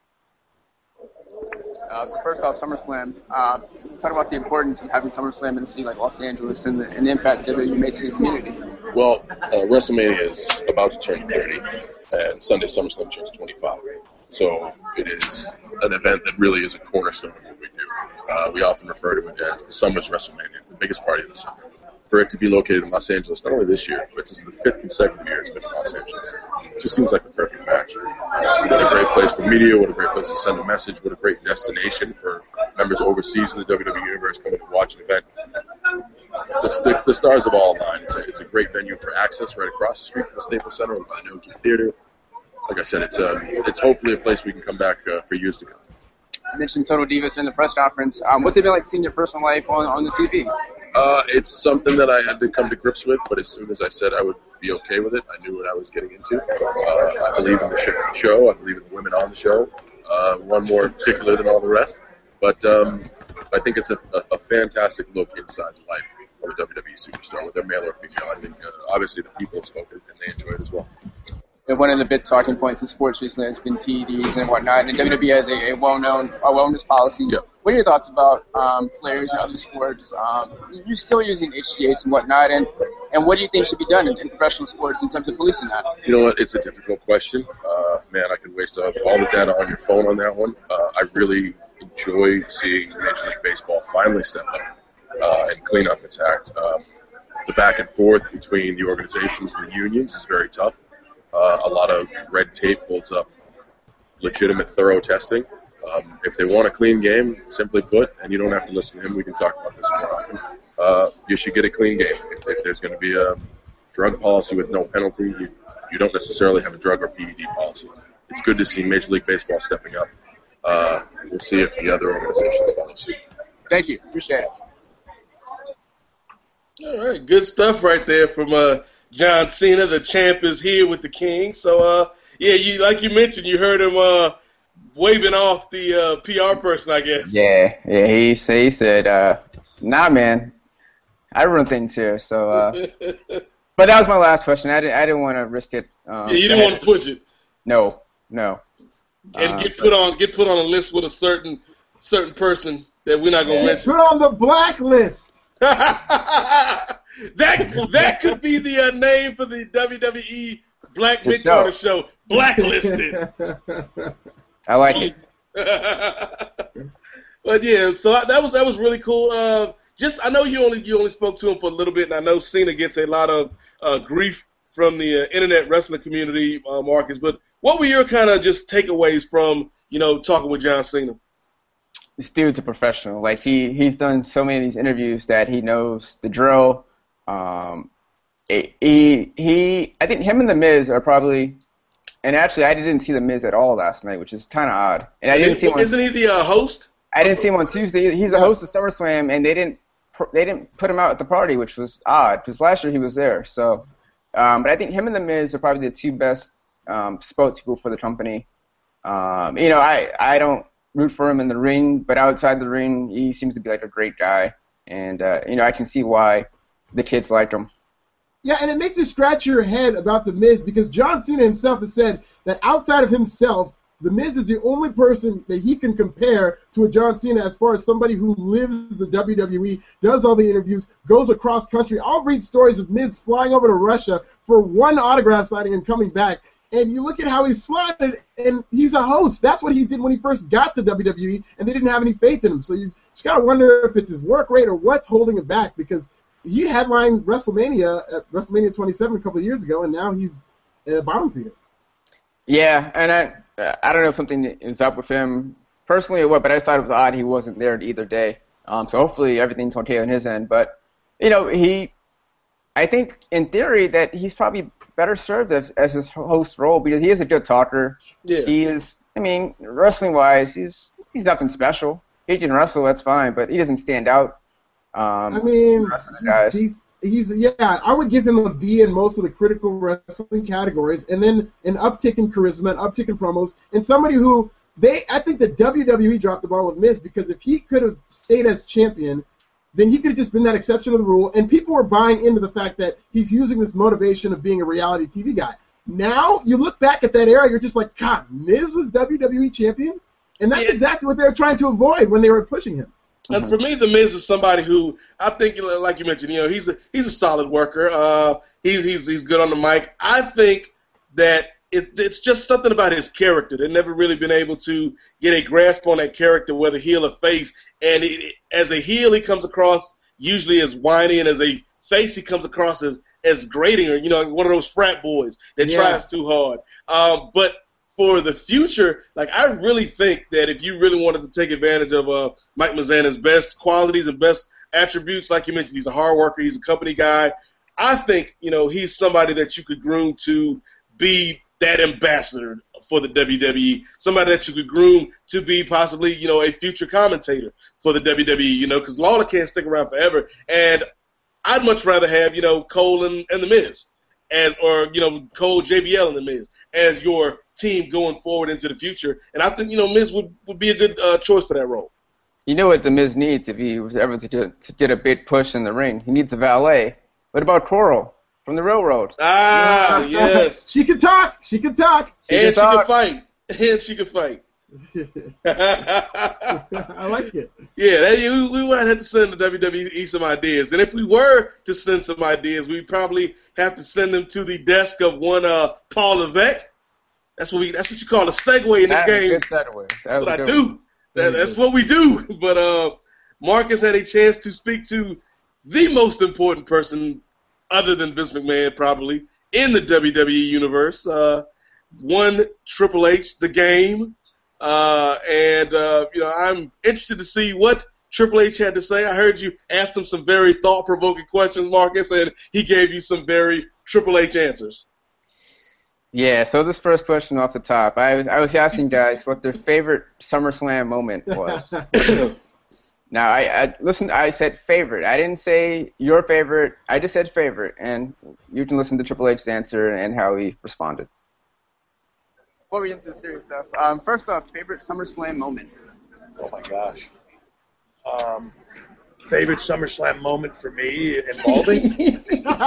Uh, so first off, SummerSlam. Uh, talk about the importance of having SummerSlam in a city like Los Angeles and the, and the impact that you made to the community. Well, uh, WrestleMania is about to turn thirty, and Sunday SummerSlam turns twenty-five. So it is an event that really is a cornerstone of what we do. Uh, we often refer to it as the summer's WrestleMania, the biggest party of the summer. For it to be located in Los Angeles, not only this year, but this is the fifth consecutive year it's been in Los Angeles. It just seems like the perfect match. What a great place for media, what a great place to send a message, what a great destination for members overseas in the W W E Universe coming to watch an event. The, the, the stars have all aligned. It's a, it's a great venue for access right across the street from the Staples Center and by Nokia Theater. Like I said, it's a, it's hopefully a place we can come back uh, for years to come. You mentioned Total Divas in the press conference. Um, what's it been like seeing your personal life on, on the T V? Uh, it's something that I had to come to grips with, but as soon as I said I would be okay with it, I knew what I was getting into. Uh, I believe in the show. I believe in the women on the show. Uh, one more particular than all the rest. But um, I think it's a, a, a fantastic look inside the life of a W W E superstar, whether male or female. I think uh, obviously the people have spoken and they enjoy it as well. And one of the big talking points in sports recently has been P E Ds and whatnot, and W W E has a, a well-known a wellness policy. Yep. What are your thoughts about um, players in other sports? Um, you're still using H G H and whatnot, and, and what do you think should be done in, in professional sports in terms of policing that? You know what? It's a difficult question. Uh, man, I could waste uh, all the data on your phone on that one. Uh, I really enjoy seeing Major League Baseball finally step up uh, and clean up its act. Um, the back and forth between the organizations and the unions is very tough. Uh, a lot of red tape holds up legitimate, thorough testing. Um, if they want a clean game, simply put, and you don't have to listen to him, we can talk about this more often, uh, you should get a clean game. If, if there's going to be a drug policy with no penalty, you, you don't necessarily have a drug or P E D policy. It's good to see Major League Baseball stepping up. Uh, we'll see if the other organizations follow suit. Thank you. Appreciate it. All right, good stuff right there from uh, John Cena. The champ is here with the king. So, uh, yeah, you like you mentioned, you heard him uh, waving off the uh, P R person, I guess. Yeah, yeah. He, he said, uh, "Nah, man, I run things here." So, uh, but that was my last question. I didn't, I didn't want to risk it. Um, yeah, you didn't want to push it. No, no. And uh, get put on get put on a list with a certain certain person that we're not gonna mention. Put on the blacklist. that that could be the uh, name for the W W E Black Mick Carter show. Blacklisted. I like it. But yeah, so I, that was that was really cool. Uh, just I know you only you only spoke to him for a little bit, and I know Cena gets a lot of uh, grief from the uh, internet wrestling community, uh, Marcus. But what were your kind of just takeaways from you know talking with John Cena? This dude's a professional. Like he he's done so many of these interviews that he knows the drill. Um, he he I think him and the Miz are probably. And actually, I didn't see the Miz at all last night, which is kind of odd. And I didn't see him on, Isn't he the uh, host? I didn't see him on Tuesday either. He's the host of SummerSlam, and they didn't they didn't put him out at the party, which was odd because last year he was there. So, um, but I think him and the Miz are probably the two best um, spokespeople for the company. Um, you know, I I don't root for him in the ring, but outside the ring, he seems to be like a great guy, and uh, you know, I can see why the kids like him. Yeah, and it makes you scratch your head about The Miz because John Cena himself has said that outside of himself, The Miz is the only person that he can compare to a John Cena as far as somebody who lives the W W E, does all the interviews, goes across country. I'll read stories of Miz flying over to Russia for one autograph signing and coming back. And you look at how he's slotted, and he's a host. That's what he did when he first got to W W E, and they didn't have any faith in him. So you just got to wonder if it's his work rate or what's holding him back because he headlined WrestleMania at WrestleMania twenty-seven a couple of years ago, and now he's a bottom feeder. Yeah, and I I don't know if something is up with him personally or what, but I just thought it was odd he wasn't there either day. Um, so hopefully everything's okay on his end. But you know, he, I think in theory that he's probably better served as as his host role because he is a good talker. Yeah. He is. I mean, wrestling wise, he's he's nothing special. He can wrestle, that's fine, but he doesn't stand out. Um, I mean, the rest of the guys. he's, he's, yeah, I would give him a B in most of the critical wrestling categories, and then an uptick in charisma, an uptick in promos, and somebody who, they, I think the W W E dropped the ball with Miz, because if he could have stayed as champion, then he could have just been that exception to the rule, and people were buying into the fact that he's using this motivation of being a reality T V guy. Now, you look back at that era, you're just like, God, Miz was W W E champion? And that's Yeah. exactly what they were trying to avoid when they were pushing him. And for me, The Miz is somebody who I think, like you mentioned, you know, he's a he's a solid worker. Uh, he's he's he's good on the mic. I think that it, it's just something about his character. They've never really been able to get a grasp on that character, whether heel or face. And it, it, as a heel, he comes across usually as whiny, and as a face, he comes across as as grating, or you know, one of those frat boys that Yeah. tries too hard. Um, but for the future, like I really think that if you really wanted to take advantage of uh, Mike Mizanin's best qualities and best attributes, like you mentioned, he's a hard worker, he's a company guy. I think you know he's somebody that you could groom to be that ambassador for the W W E, somebody that you could groom to be possibly you know a future commentator for the W W E. You know, because Lawler can't stick around forever, and I'd much rather have you know Cole and, and the Miz, as or you know Cole, J B L, and the Miz as your team going forward into the future, and I think you know Miz would, would be a good uh, choice for that role. You know what the Miz needs if he was ever to get, to get a big push in the ring? He needs a valet. What about Coral from the Railroad? Ah, yes. She can talk. She can talk. and she talk. can fight. And she can fight. I like it. Yeah, that, we, we might have to send the W W E some ideas. And if we were to send some ideas, we'd probably have to send them to the desk of one uh, Paul Levesque. That's what we. That's what you call a segue in this That was a game. good segue. That That's was what a I good do. one. That, that's what we do. But uh, Marcus had a chance to speak to the most important person, other than Vince McMahon, probably in the W W E universe. Uh, one, Triple H, The Game. Uh, and, uh, you know, I'm interested to see what Triple H had to say. I heard you asked him some very thought-provoking questions, Marcus, and he gave you some very Triple H answers. Yeah, so this first question off the top, I, I was asking guys what their favorite SummerSlam moment was. Now, I, I listen. I said favorite. I didn't say your favorite. I just said favorite, and you can listen to Triple H's answer and how he responded. Before we get into the serious stuff, um, first off, favorite SummerSlam moment. Oh my gosh. Um, favorite SummerSlam moment for me involving?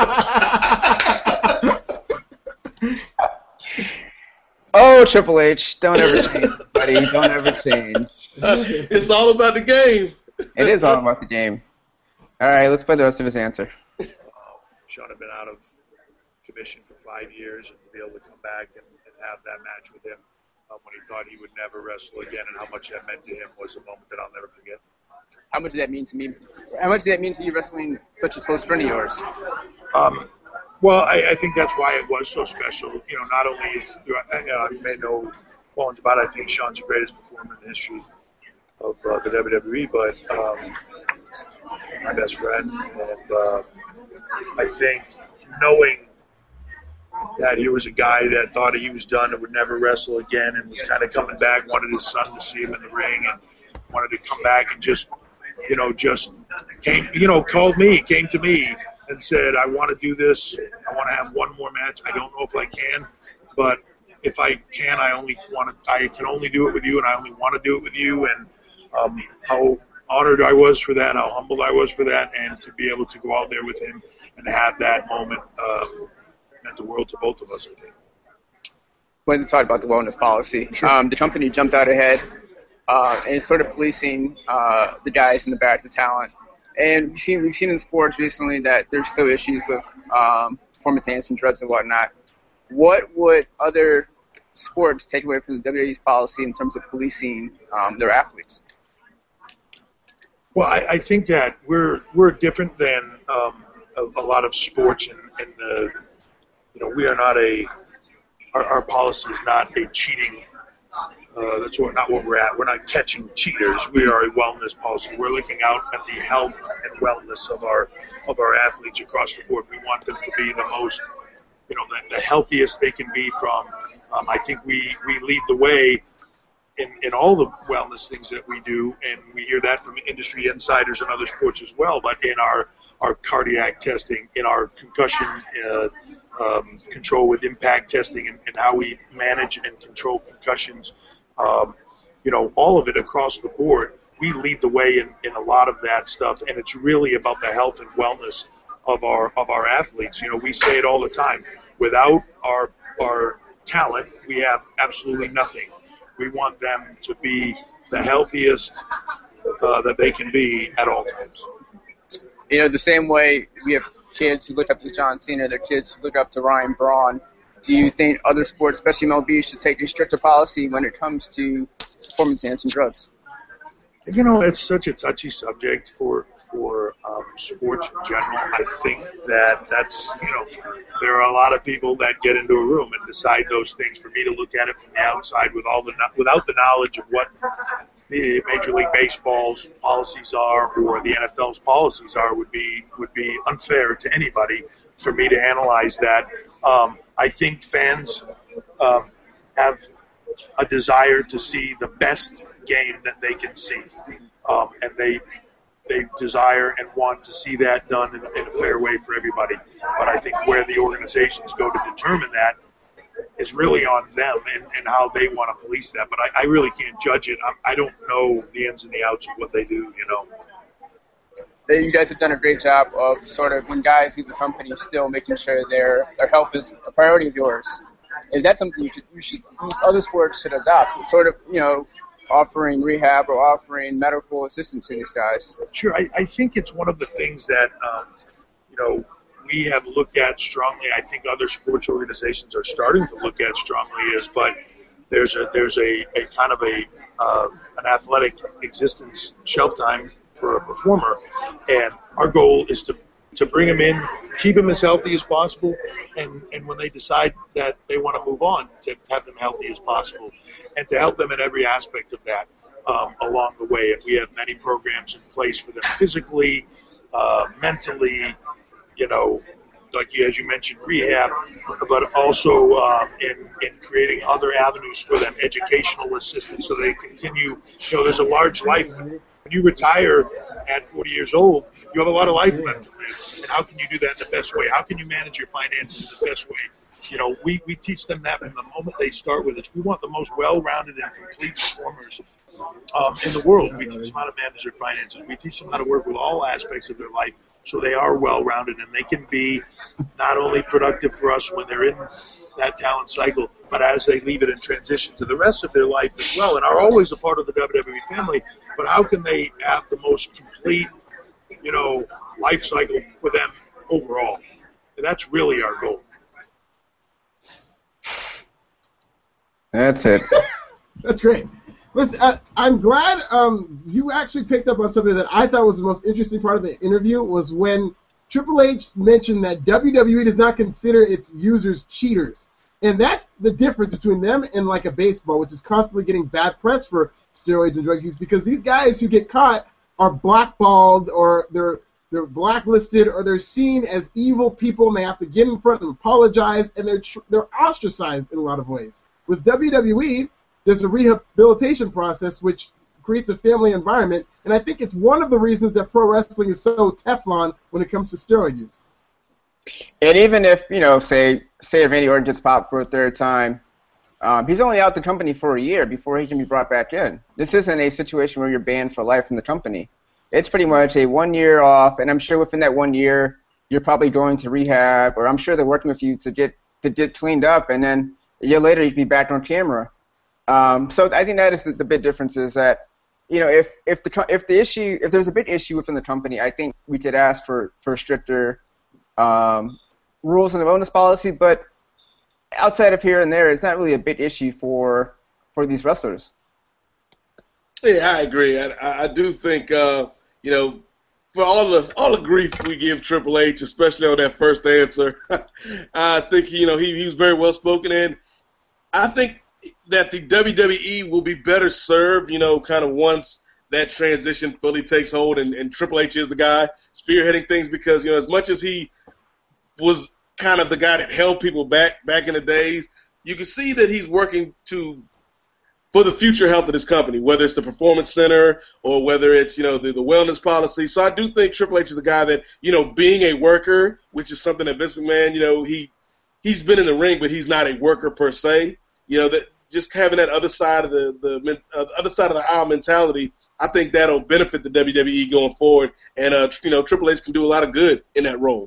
Oh, Triple H, don't ever change, buddy. Don't ever change. It's all about the game. It is all about the game. All right, let's play the rest of his answer. Oh, Sean had been out of commission for five years, and to be able to come back and, and have that match with him um, when he thought he would never wrestle again, and how much that meant to him was a moment that I'll never forget. How much did that mean to me? How much did that mean to you wrestling such a close friend of yours? Um, well, I, I think that's why it was so special. You know, not only is, you know, I made no qualms about it, I think Sean's the greatest performer in the history of uh, the W W E, but um, my best friend, and uh, I think knowing that he was a guy that thought he was done and would never wrestle again, and was kind of coming back, wanted his son to see him in the ring, and wanted to come back, and just, you know, just came, you know, called me, came to me, and said, I want to do this, I want to have one more match, I don't know if I can, but if I can, I only want to, I can only do it with you, and I only want to do it with you, and um, how honored I was for that, how humbled I was for that, and to be able to go out there with him and have that moment uh, meant the world to both of us, I think. When to talk about the wellness policy, sure. um, the company jumped out ahead uh, and started policing uh, the guys in the back, the talent. And we've seen, we've seen in sports recently that there's still issues with um, performance-enhancing drugs and whatnot. What would other sports take away from the W W E's policy in terms of policing um, their athletes? Well, I, I think that we're we're different than um, a, a lot of sports, in, in the, you know, we are not a, our, our policy is not a cheating. Uh, that's what, not what we're at. We're not catching cheaters. We are a wellness policy. We're looking out at the health and wellness of our of our athletes across the board. We want them to be the most, you know, the, the healthiest they can be from. Um, I think we, we lead the way in, in all the wellness things that we do, and we hear that from industry insiders and other sports as well, but in our, our cardiac testing, in our concussion uh, um, control with impact testing, and, and how we manage and control concussions, um, you know, all of it across the board, we lead the way in, in a lot of that stuff, and it's really about the health and wellness of our of our athletes. You know, we say it all the time. Without our our talent, we have absolutely nothing. We want them to be the healthiest uh, that they can be at all times. You know, the same way we have kids who look up to John Cena, they're kids who look up to Ryan Braun. Do you think other sports, especially M L B, should take a stricter policy when it comes to performance-enhancing drugs? You know, it's such a touchy subject for for um, sports in general. I think that that's, you know, there are a lot of people that get into a room and decide those things. For me to look at it from the outside with all the without the knowledge of what the Major League Baseball's policies are or the N F L's policies are would be would be unfair to anybody for me to analyze that. Um, I think fans um, have a desire to see the best game that they can see, um, and they they desire and want to see that done in, in a fair way for everybody. But I think where the organizations go to determine that is really on them and, and how they want to police that. But I, I really can't judge it. I, I don't know the ins and the outs of what they do, you know. You guys have done a great job of sort of, when guys leave the company, still making sure their their health is a priority of yours. Is that something you should, you should other sports should adopt? Sort of, you know, offering rehab or offering medical assistance to these guys? Sure. I, I think it's one of the things that, um, you know, we have looked at strongly. I think other sports organizations are starting to look at strongly is, but there's a there's a, a kind of a uh, an athletic existence shelf time for a performer, and our goal is to to bring them in, keep them as healthy as possible, and, and when they decide that they want to move on, to have them healthy as possible, and to help them in every aspect of that um, along the way. And we have many programs in place for them physically, uh, mentally, you know, like you, as you mentioned, rehab, but also um, in, in creating other avenues for them, educational assistance, so they continue. You know, there's a large life. When you retire at forty years old, you have a lot of life left to live. And how can you do that in the best way? How can you manage your finances in the best way? You know, we, we teach them that from the moment they start with us. We want the most well-rounded and complete performers um, in the world. We teach them how to manage their finances. We teach them how to work with all aspects of their life so they are well-rounded and they can be not only productive for us when they're in that talent cycle, but as they leave it and transition to the rest of their life as well, and are always a part of the W W E family. But how can they have the most complete, you know, life cycle for them overall? And that's really our goal. That's it. That's great. Listen, uh, I'm glad um, you actually picked up on something that I thought was the most interesting part of the interview, was when Triple H mentioned that W W E does not consider its users cheaters. And that's the difference between them and like a baseball, which is constantly getting bad press for steroids and drug use, because these guys who get caught are blackballed, or they're they're blacklisted, or they're seen as evil people, and they have to get in front and apologize, and they're tr- they're ostracized in a lot of ways. With W W E, there's a rehabilitation process which creates a family environment, and I think it's one of the reasons that pro wrestling is so Teflon when it comes to steroid use. And even if, you know, say say if Randy Orton gets popped for a third time, um, he's only out the company for a year before he can be brought back in. This isn't a situation where you're banned for life from the company. It's pretty much a one year off, and I'm sure within that one year you're probably going to rehab, or I'm sure they're working with you to get to get cleaned up, and then a year later you'd be back on camera. Um, so I think that is the, the big difference, is that, you know, if if the if the issue if there's a big issue within the company, I think we could ask for for stricter um, rules in the bonus policy. But outside of here and there, it's not really a big issue for for these wrestlers. Yeah, I agree. I, I do think uh, you know, for all the all the grief we give Triple H, especially on that first answer, I think you know he he was very well spoken, and I think that the W W E will be better served, you know, kind of once that transition fully takes hold, and, and Triple H is the guy spearheading things, because, you know, as much as he was kind of the guy that held people back back in the days, you can see that he's working to for the future health of this company, whether it's the Performance Center or whether it's, you know, the, the wellness policy. So I do think Triple H is a guy that, you know, being a worker, which is something that Vince McMahon, you know, he, he's been in the ring, but he's not a worker per se. You know, that just having that other side of the the uh, other side of the aisle mentality, I think that'll benefit the W W E going forward, and uh, you know, Triple H can do a lot of good in that role.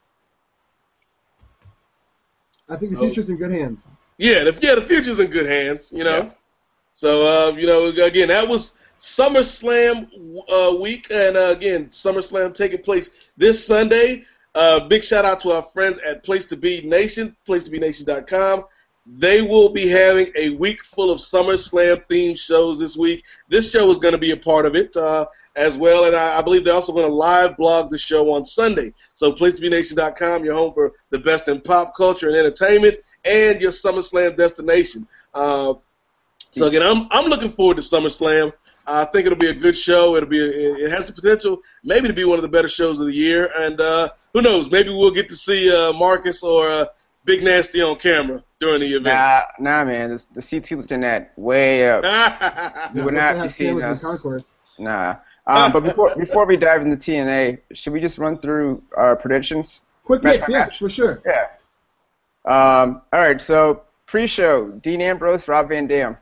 I think so, the future's in good hands. Yeah, the, yeah, the future's in good hands. You know, Yeah. so uh, you know, again, that was SummerSlam uh, week, and uh, again, SummerSlam taking place this Sunday. Uh, big shout out to our friends at Place to Be Nation, place to be nation dot com. They will be having a week full of SummerSlam themed shows this week. This show is going to be a part of it uh, as well, and I, I believe they're also going to live blog the show on Sunday. So place to be nation dot com, your home for the best in pop culture and entertainment, and your SummerSlam destination. Uh, so again, I'm I'm looking forward to SummerSlam. I think it'll be a good show. It'll be a, it has the potential maybe to be one of the better shows of the year, and uh, who knows? Maybe we'll get to see uh, Marcus or uh, Big Nasty on camera during the event. Nah, nah, man. The, the C two looking at way up. We would not be seeing us. Nah. Um, but before before we dive into T N A, should we just run through our predictions? Quick picks, yes, for sure. Yeah. Um, all right. So pre-show: Dean Ambrose, Rob Van Dam.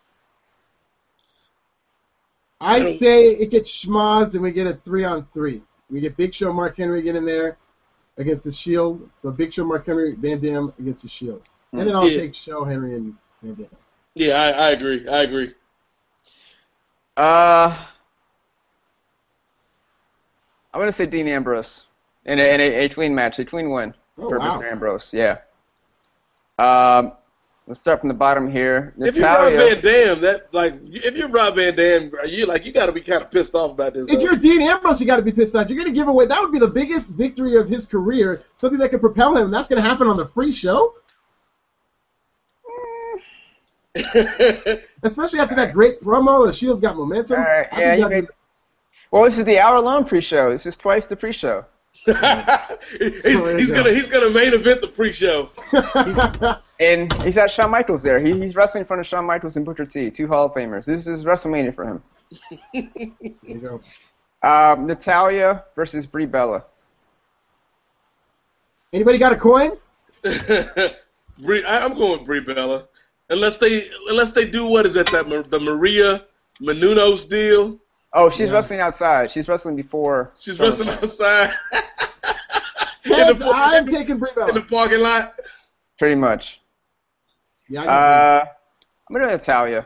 I say it gets schmozzed and we get a three on three. We get Big Show, Mark Henry get in there against the Shield. So Big Show, Mark Henry, Van Dam against the Shield. And then I'll yeah. take Show, Henry, and Van Dam. Yeah, I, I agree. I agree. Uh, I'm gonna say Dean Ambrose in a, in a, a clean match, a clean win Oh, for wow. Mister Ambrose. Yeah. Um, Let's start from the bottom here. If you're Rob Natalia. Van Dam, that like if you're Rob Van Dam, you like you got to be kind of pissed off about this. If though. you're Dean Ambrose, you got to be pissed off. You're going to give away. That would be the biggest victory of his career. Something that could propel him. That's going to happen on the free show. Especially after that great promo, the Shield's got momentum. All right, I yeah, think you that'd made, well, this is the hour-long pre-show. This is twice the pre-show. he's he's gonna he's gonna main event the pre-show. And he's got Shawn Michaels there. He, he's wrestling in front of Shawn Michaels and Booker T, two Hall of Famers. This is WrestleMania for him. There you go. Um, Natalia versus Brie Bella. Anybody got a coin? Brie, I, I'm going with Brie Bella, unless they unless they do what is that that the Maria Menounos deal. Oh, she's Yeah. wrestling outside. She's wrestling before. She's wrestling outside in, Heads, the, I'm in, the, taking Brie in the Bella. parking lot. Pretty much. Yeah, I got Uh, I'm going to Natalia.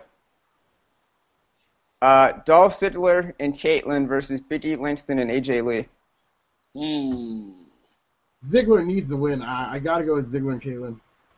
Uh, Dolph Ziggler and Caitlyn versus Big E Langston and A J Lee. Hmm. Ziggler needs a win. I, I got to go with Ziggler and Caitlyn.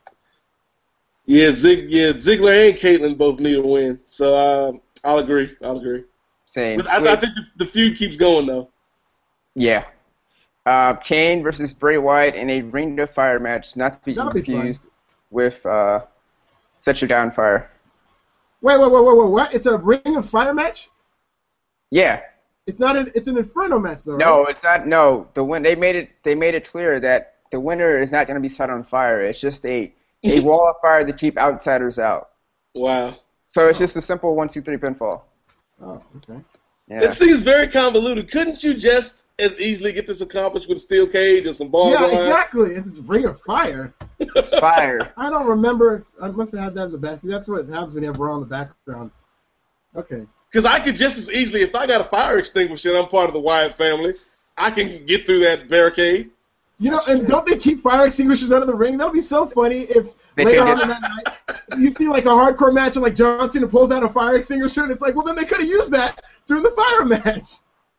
Yeah, Zig, yeah, Ziggler and Caitlyn both need a win, so uh, I'll agree. I'll agree. Same. But I, I think the, the feud keeps going though. Yeah. Uh, Kane versus Bray Wyatt in a Ring of Fire match, not to be That'll be confused with uh, Set You Down Fire. Wait, wait, wait, wait, wait, what? It's a Ring of Fire match? Yeah. It's not an. It's an Inferno match, though, right? No, it's not. No, the win. They made it. They made it clear that the winner is not going to be set on fire. It's just a a wall of fire to keep outsiders out. Wow. So it's just a simple one, two, three pinfall. Oh, okay. Yeah. It seems very convoluted. Couldn't you just as easily get this accomplished with a steel cage or some ball Yeah, wire? exactly. It's Ring of Fire. Fire. I don't remember. I must have had that in the best. That's what happens when you have Raw in the background. Okay. Because I could just as easily, if I got a fire extinguisher and I'm part of the Wyatt family, I can get through that barricade. You know, and don't they keep fire extinguishers under the ring? That'll be so funny if They later could on just- in that night you see like a hardcore match and like John Cena pulls out a fire extinguisher and it's like, well, then they could have used that during the fire match.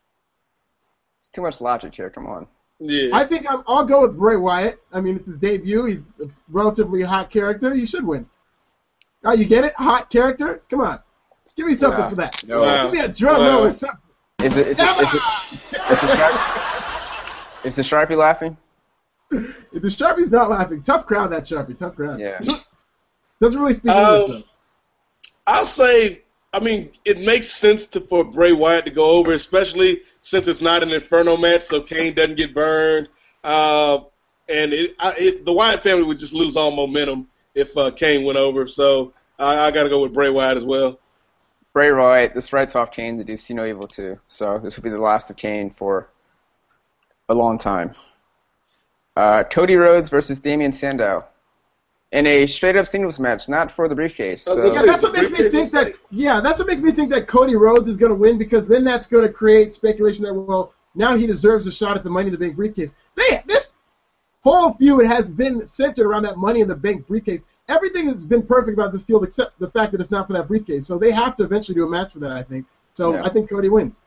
It's too much logic here. Come on. Yeah. I think I'm, I'll go with Bray Wyatt. I mean, it's his debut. He's a relatively hot character. You should win. Oh, you get it? Hot character? Come on. Give me something Wow. for that. No. Wow. Give me a drum Wow. roll or something. Is it? Is it? Is it? Is the Sharpie, is the Sharpie laughing? If the Sharpie's not laughing, tough crowd, that Sharpie. Tough crowd. Yeah. Doesn't really speak Uh, English, though. I'll say, I mean, it makes sense to for Bray Wyatt to go over, especially since it's not an Inferno match, so Kane doesn't get burned. Uh, and it, I, it, the Wyatt family would just lose all momentum if uh, Kane went over. So I, I got to go with Bray Wyatt as well. Bray Wyatt. This writes off Kane to do See No Evil too. So this will be the last of Kane for a long time. Uh, Cody Rhodes versus Damian Sandow in a straight-up singles match, not for the briefcase. I was So, gonna Yeah, say, that's what makes me think that. Yeah, that's what makes me think that Cody Rhodes is going to win because then that's going to create speculation that well now he deserves a shot at the Money in the Bank briefcase. They, this whole feud has been centered around that Money in the Bank briefcase. Everything has been perfect about this field except the fact that it's not for that briefcase. So they have to eventually do a match for that, I think. So Yeah. I think Cody wins.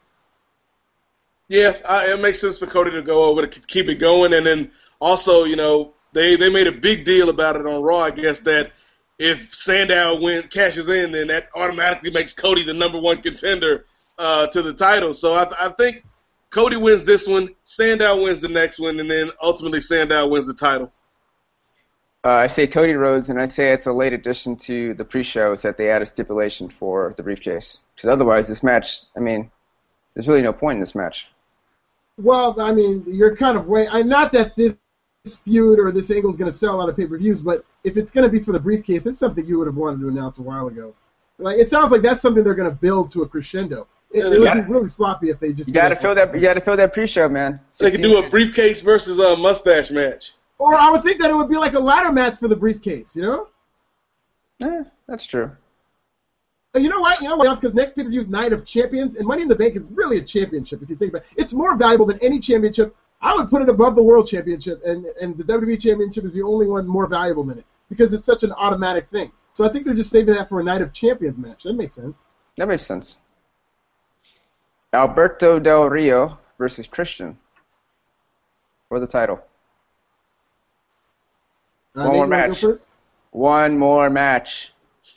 Yeah, I, it makes sense for Cody to go over to keep it going, and then also, you know, they, they made a big deal about it on Raw, I guess, that if Sandow win cashes in, then that automatically makes Cody the number one contender uh, to the title. So I, I think Cody wins this one, Sandow wins the next one, and then ultimately Sandow wins the title. uh, I say Cody Rhodes, and I say it's a late addition to the pre-shows that they add a stipulation for the briefcase. Because otherwise, this match, I mean, there's really no point in this match. Well, I mean, you're kind of way. I not that this feud or this angle is going to sell a lot of pay-per-views, but if it's going to be for the briefcase, it's something you would have wanted to announce a while ago. Like it sounds like that's something they're going to build to a crescendo. It, it would gotta- be really sloppy if they just. You did got to it. fill that. You got to fill that pre-show, man. They could do a briefcase versus a mustache match. Or I would think that it would be like a ladder match for the briefcase. You know. Eh, that's true. But you know what? You know what? Because next pay-per-view is Night of Champions, and Money in the Bank is really a championship if you think about it. It's more valuable than any championship. I would put it above the World Championship, and, and the W W E Championship is the only one more valuable than it because it's such an automatic thing. So I think they're just saving that for a Night of Champions match. That makes sense. That makes sense. Alberto Del Rio versus Christian for the title. Uh, One Nate, more you wanna go match. first? One more match.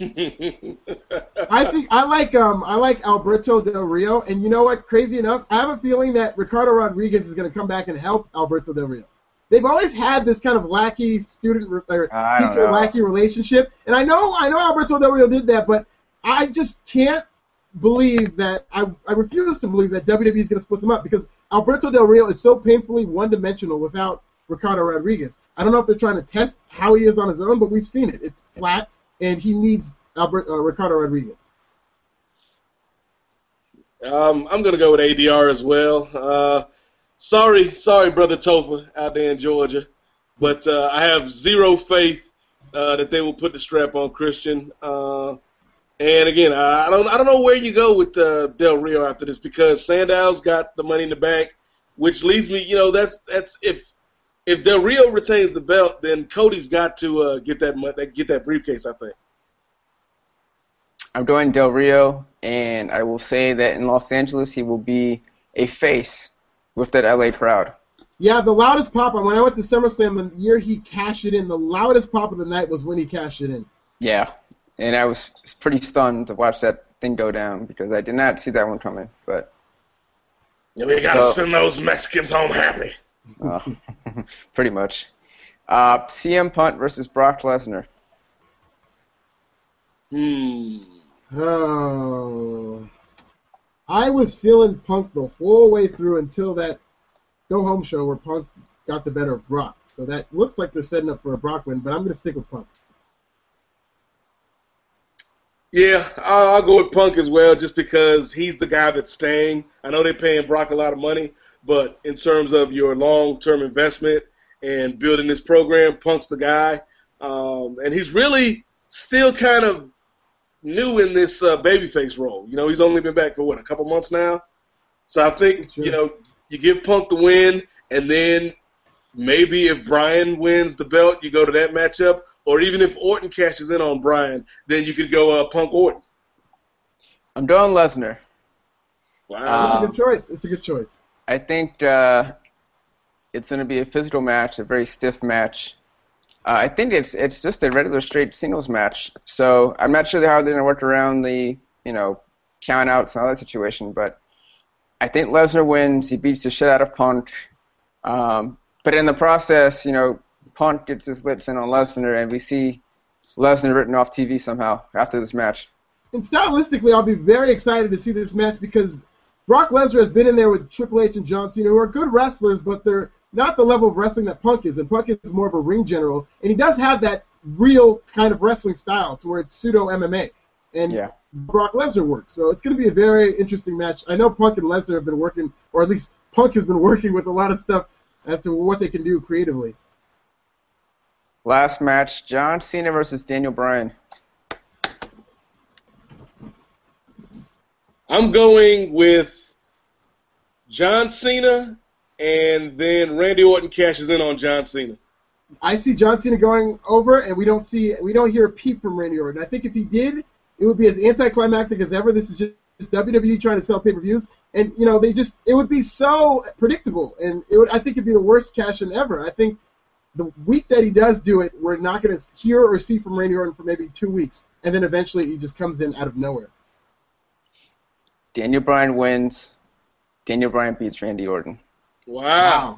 I think I like um I like Alberto Del Rio, and you know what? Crazy enough, I have a feeling that Ricardo Rodriguez is going to come back and help Alberto Del Rio. They've always had this kind of lackey student or teacher lackey relationship, and I know I know Alberto Del Rio did that, but I just can't believe that I I refuse to believe that W W E is going to split them up because Alberto Del Rio is so painfully one-dimensional without Ricardo Rodriguez. I don't know if they're trying to test how he is on his own, but we've seen it. It's flat. And he needs Albert, uh, Ricardo Rodriguez. Um, I'm going to go with A D R as well. Uh, sorry, sorry, Brother Topher out there in Georgia. But uh, I have zero faith uh, that they will put the strap on Christian. Uh, and, again, I don't I don't know where you go with uh, Del Rio after this because Sandow's got the money in the bank, which leads me, you know, that's that's if if Del Rio retains the belt, then Cody's got to uh, get that get that briefcase, I think. I'm going Del Rio, and I will say that in Los Angeles he will be a face with that L A crowd. Yeah, the loudest pop, when I went to SummerSlam the year he cashed it in, the loudest pop of the night was when he cashed it in. Yeah, and I was pretty stunned to watch that thing go down because I did not see that one coming. But yeah, we got to so, send those Mexicans home happy. Uh, pretty much. Uh, C M Punk versus Brock Lesnar. Hmm. Oh. I was feeling Punk the whole way through until that go-home show where Punk got the better of Brock. So that looks like they're setting up for a Brock win, but I'm going to stick with Punk. Yeah, I'll, I'll go with Punk as well just because he's the guy that's staying. I know they're paying Brock a lot of money, but in terms of your long-term investment and building this program, Punk's the guy. Um, and he's really still kind of new in this uh, babyface role. You know, he's only been back for, what, a couple months now? So I think, Sure. you know, you give Punk the win, and then maybe if Bryan wins the belt, you go to that matchup. Or even if Orton cashes in on Bryan, then you could go uh, Punk Orton. I'm going Lesnar. Wow. It's Um, a good choice. It's a good choice. I think uh, it's going to be a physical match, a very stiff match. Uh, I think it's it's just a regular straight singles match. So I'm not sure how they're going to work around the, you know, count outs and all that situation. But I think Lesnar wins. He beats the shit out of Punk. Um, but in the process, you know, Punk gets his lips in on Lesnar, and we see Lesnar written off T V somehow after this match. And stylistically, I'll be very excited to see this match because Brock Lesnar has been in there with Triple H and John Cena, who are good wrestlers, but they're not the level of wrestling that Punk is. And Punk is more of a ring general, and he does have that real kind of wrestling style to where it's pseudo M M A. And Yeah. Brock Lesnar works. So it's going to be a very interesting match. I know Punk and Lesnar have been working, or at least Punk has been working with a lot of stuff as to what they can do creatively. Last match, John Cena versus Daniel Bryan. I'm going with John Cena, and then Randy Orton cashes in on John Cena. I see John Cena going over, and we don't see, we don't hear a peep from Randy Orton. I think if he did, it would be as anticlimactic as ever. This is just, just W W E trying to sell pay-per-views, and you know they just, it would be so predictable, and it would, I think it'd be the worst cash-in ever. I think the week that he does do it, we're not going to hear or see from Randy Orton for maybe two weeks, and then eventually he just comes in out of nowhere. Daniel Bryan wins. Daniel Bryan beats Randy Orton. Wow.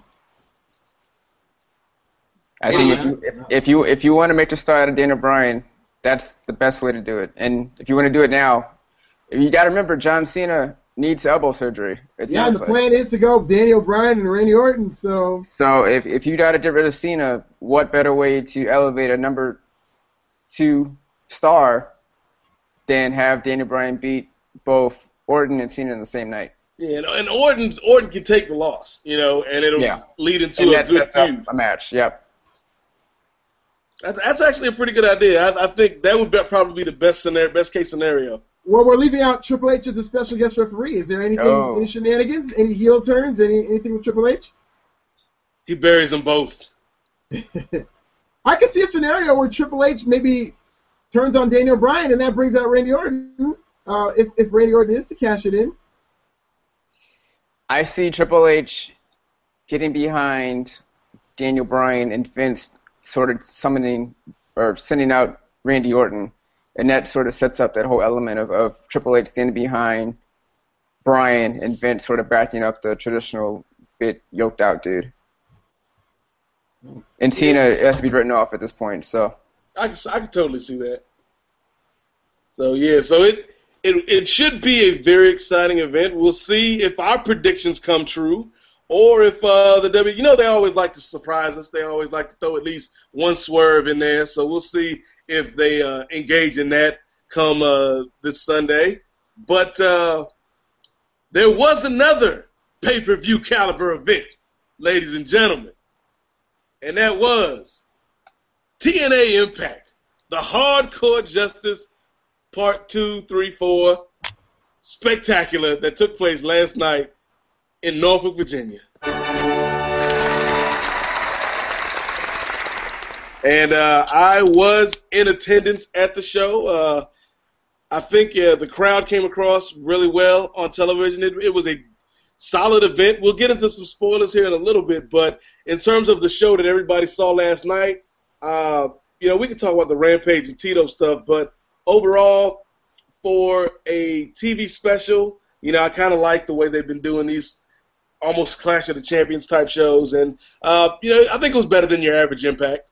I think if you if, if you if you want to make the star out of Daniel Bryan, that's the best way to do it. And if you want to do it now, you got to remember John Cena needs elbow surgery. It Yeah, and the sounds like. plan is to go Daniel Bryan and Randy Orton, so So if if you got to get rid of Cena, what better way to elevate a number two star than have Daniel Bryan beat both Orton and Cena in the same night? Yeah, and, and Orton's, Orton can take the loss, you know, and it'll Yeah. lead into And a that good sets up feud. a match. Yep. That's, that's actually a pretty good idea. I, I think that would be, probably be the best scenario, best case scenario. well, we're leaving out Triple H as a special guest referee. Is there anything, Oh. any shenanigans, any heel turns, any anything with Triple H? He buries them both. I could see a scenario where Triple H maybe turns on Daniel Bryan, and that brings out Randy Orton. Uh, if if Randy Orton is to cash it in, I see Triple H getting behind Daniel Bryan and Vince sort of summoning or sending out Randy Orton, and that sort of sets up that whole element of, of Triple H standing behind Bryan and Vince sort of backing up the traditional bit yoked out dude. And Cena yeah. has to be written off at this point, so. I can, I can totally see that. So, yeah, so it, it it should be a very exciting event. We'll see if our predictions come true or if uh, the W, you know, they always like to surprise us. They always like to throw at least one swerve in there. So we'll see if they uh, engage in that come uh, this Sunday. But uh, there was another pay-per-view caliber event, ladies and gentlemen, and that was T N A Impact, the Hardcore Justice Part two, three, four Spectacular that took place last night in Norfolk, Virginia. And uh, I was in attendance at the show. Uh, I think uh, the crowd came across really well on television. It, it was a solid event. We'll get into some spoilers here in a little bit, but in terms of the show that everybody saw last night, uh, you know, we can talk about the Rampage and Tito stuff, but overall, for a T V special, you know, I kind of like the way they've been doing these almost Clash of the Champions type shows, and, uh, you know, I think it was better than your average Impact.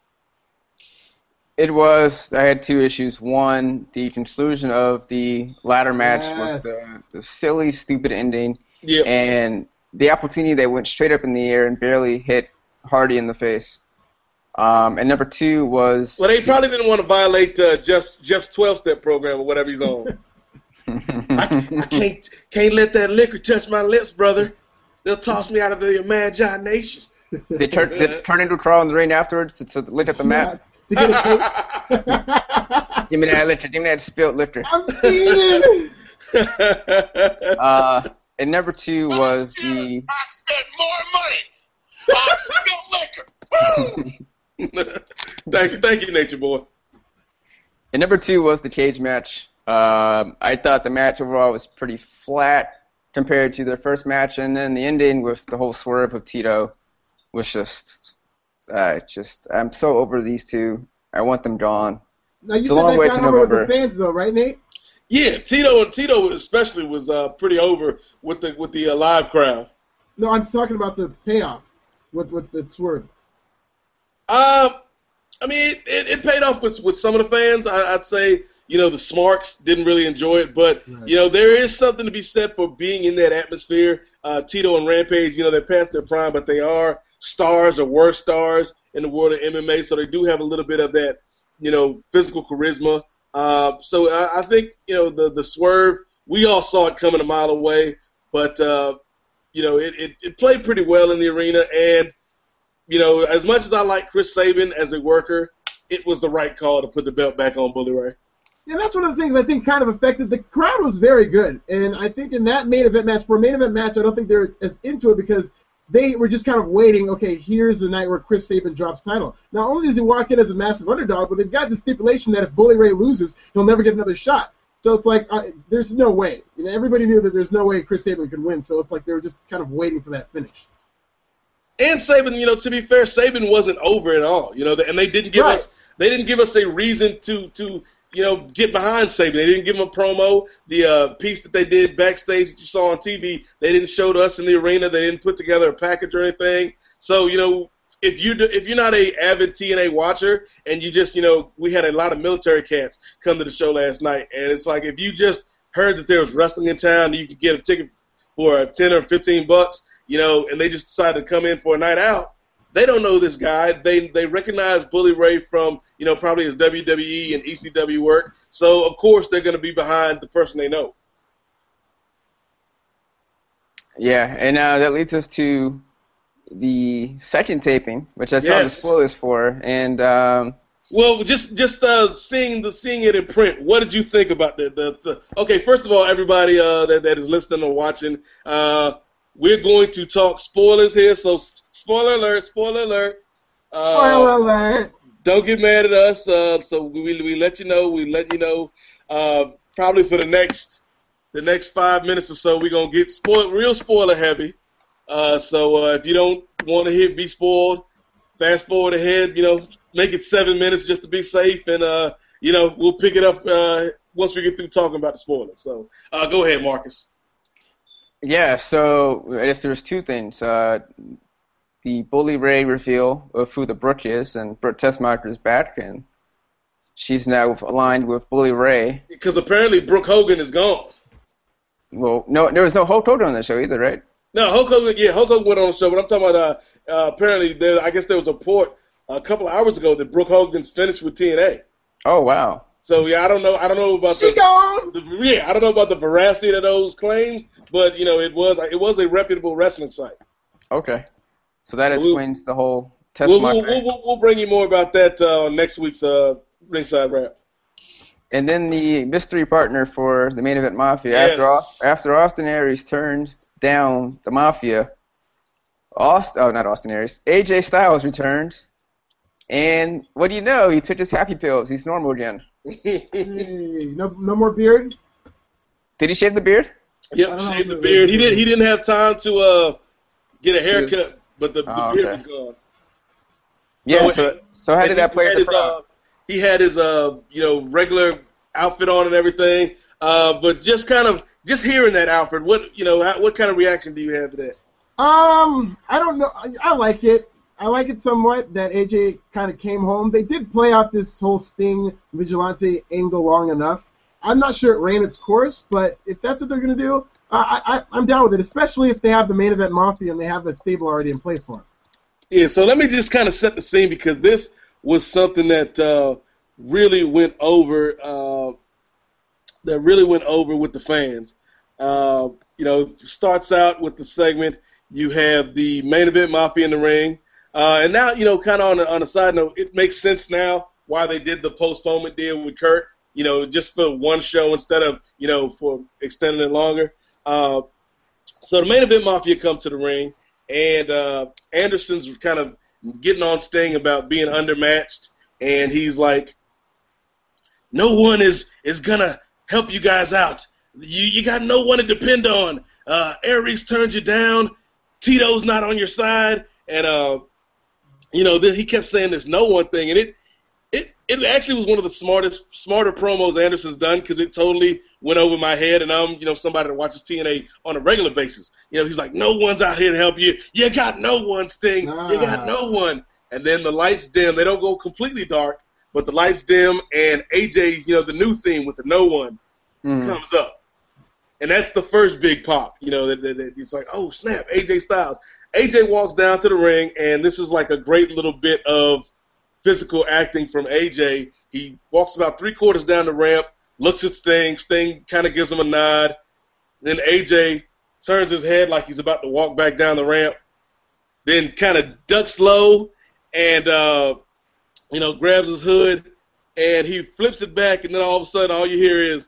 It was. I had two issues. One, the conclusion of the ladder match Yes. with the, the silly, stupid ending, Yep. and the opportunity that went straight up in the air and barely hit Hardy in the face. Um, and number two was... Well, they probably didn't want to violate uh, Jeff's, Jeff's twelve-step program or whatever he's on. I, I can't can't let that liquor touch my lips, brother. They'll toss me out of the imagination. They turned they turned into a crawl in the rain afterwards to, to look at the map. To get a Give me that liquor. Give me that spilt liquor. I'm eating. Uh, and number two was the... I spent more money on spilt liquor. Woo! Thank you, thank you, Nature Boy. And number two was the cage match. Um, I thought the match overall was pretty flat compared to their first match, and then the ending with the whole swerve of Tito was just, uh, just I'm so over these two. I want them gone. Now you It's a said long that way got to over with the November. fans, though, right, Nate? Yeah, Tito and Tito especially was uh, pretty over with the with the uh, live crowd. No, I'm talking about the payoff with with the swerve. Um, I mean, it, it paid off with with some of the fans. I, I'd say, you know, the Smarks didn't really enjoy it, but Right. you know, there is something to be said for being in that atmosphere. Uh, Tito and Rampage, you know, they're past their prime, but they are stars or were stars in the world of M M A, so they do have a little bit of that, you know, physical charisma. Uh, so I, I think, you know, the the swerve, we all saw it coming a mile away, but uh, you know, it, it it played pretty well in the arena, and you know, as much as I like Chris Sabin as a worker, it was the right call to put the belt back on Bully Ray. Yeah, that's one of the things I think kind of affected. The crowd was very good, and I think in that main event match, for a main event match, I don't think they're as into it because they were just kind of waiting, okay, here's the night where Chris Sabin drops title. Not only does he walk in as a massive underdog, but they've got the stipulation that if Bully Ray loses, he'll never get another shot. So it's like, uh, there's no way. You know, everybody knew that there's no way Chris Sabin could win, so it's like they were just kind of waiting for that finish. And Sabin, you know, to be fair, Sabin wasn't over at all. You know, and they didn't give Right. us they didn't give us a reason to to you know get behind Sabin. They didn't give him a promo. The uh, piece that they did backstage that you saw on T V, they didn't show to us in the arena. They didn't put together a package or anything. So you know, if you do, if you're not a avid T N A watcher and you just you know, we had a lot of military cats come to the show last night, and it's like if you just heard that there was wrestling in town, and you could get a ticket for ten or fifteen bucks. You know, and they just decided to come in for a night out. They don't know this guy. They they recognize Bully Ray from, you know, probably his W W E and E C W work. So, of course, they're going to be behind the person they know. Yeah, and uh, that leads us to the second taping, which I saw the Yes. spoilers for, and um, Well, just just uh, seeing the seeing it in print, what did you think about the the, the Okay, first of all, everybody uh, that that is listening or watching, uh, we're going to talk spoilers here. So, spoiler alert! Spoiler alert! Uh, Spoiler alert! Don't get mad at us. Uh, so we we let you know. We let you know. Uh, probably for the next the next five minutes or so, we're gonna get spoiled, real spoiler heavy. Uh, so uh, if you don't want to hear be spoiled, fast forward ahead. You know, make it seven minutes just to be safe, and uh, you know, we'll pick it up uh, once we get through talking about the spoilers. So, uh, go ahead, Marcus. Yeah, so I guess there's two things. Uh, the Bully Ray reveal of who the Brooke is, and Brooke Tessmacher is back, and she's now aligned with Bully Ray. Because apparently Brooke Hogan is gone. Well, no, there was no Hulk Hogan on the show either, right? No, Hulk Hogan, yeah, Hulk Hogan went on the show, but I'm talking about, uh, uh, apparently, there, I guess there was a report a couple of hours ago that Brooke Hogan's finished with T N A. Oh, wow. So, yeah, I don't know, I don't know about she the, gone. the, yeah, I don't know about the veracity of those claims, but, you know, it was, it was a reputable wrestling site. Okay. So that So explains we'll, the whole we'll, Tessmacher. we'll, we'll, we'll bring you more about that uh, on next week's uh, Ringside Wrap. And then the mystery partner for the Main Event Mafia. Yes. After after Austin Aries turned down the Mafia, Austin, oh, not Austin Aries, A J Styles returned. And what do you know? He took his happy pills. He's normal again. Hey, no, no more beard. Did he shave the beard? Yep, shaved the beard. He didn't. He didn't have time to uh, get a haircut, but the, the Oh, beard okay. was gone. Yeah. So- So so how And did he that play had at the his, crowd? uh, He had his uh, you know, regular outfit on and everything. Uh, but just kind of just hearing that, Alfred, what you know, how, what kind of reaction do you have to that? Um, I don't know. I, I like it. I like it somewhat that A J kind of came home. They did play out this whole Sting Vigilante angle long enough. I'm not sure it ran its course, but if that's what they're going to do, I, I, I'm down with it, especially if they have the Main Event Mafia and they have a stable already in place for it. Yeah, so let me just kind of set the scene because this was something that uh, really went over. Uh, that really went over with the fans. Uh, you know, starts out with the segment. You have the Main Event Mafia in the ring, uh, and now you know, kind of on a, on a side note, it makes sense now why they did the postponement deal with Kurt. You know, just for one show instead of you know for extending it longer. Uh, so the Main Event Mafia come to the ring. And uh, Anderson's kind of getting on Sting about being undermatched, and he's like, "No one is is gonna help you guys out. You you got no one to depend on. Uh, Aries turned you down. Tito's not on your side." And uh, you know, then he kept saying this "no one" thing, and it it it actually was one of the smartest smarter promos Anderson's done because it totally went over my head, and I'm you know somebody that watches T N A on a regular basis. You know, he's like, "No one's out here to help you. You got no one, Sting. You got no one." And then the lights dim. They don't go completely dark, but the lights dim, and A J, you know, the new theme with the "no one" Mm. comes up, and that's the first big pop. You know, that, that, that it's like, oh snap, A J Styles. A J walks down to the ring, and this is like a great little bit of physical acting from A J. He walks about three quarters down the ramp, looks at Sting. Sting kind of gives him a nod. Then A J turns his head like he's about to walk back down the ramp. Then kind of ducks low and, uh, you know, grabs his hood. And he flips it back, and then all of a sudden all you hear is,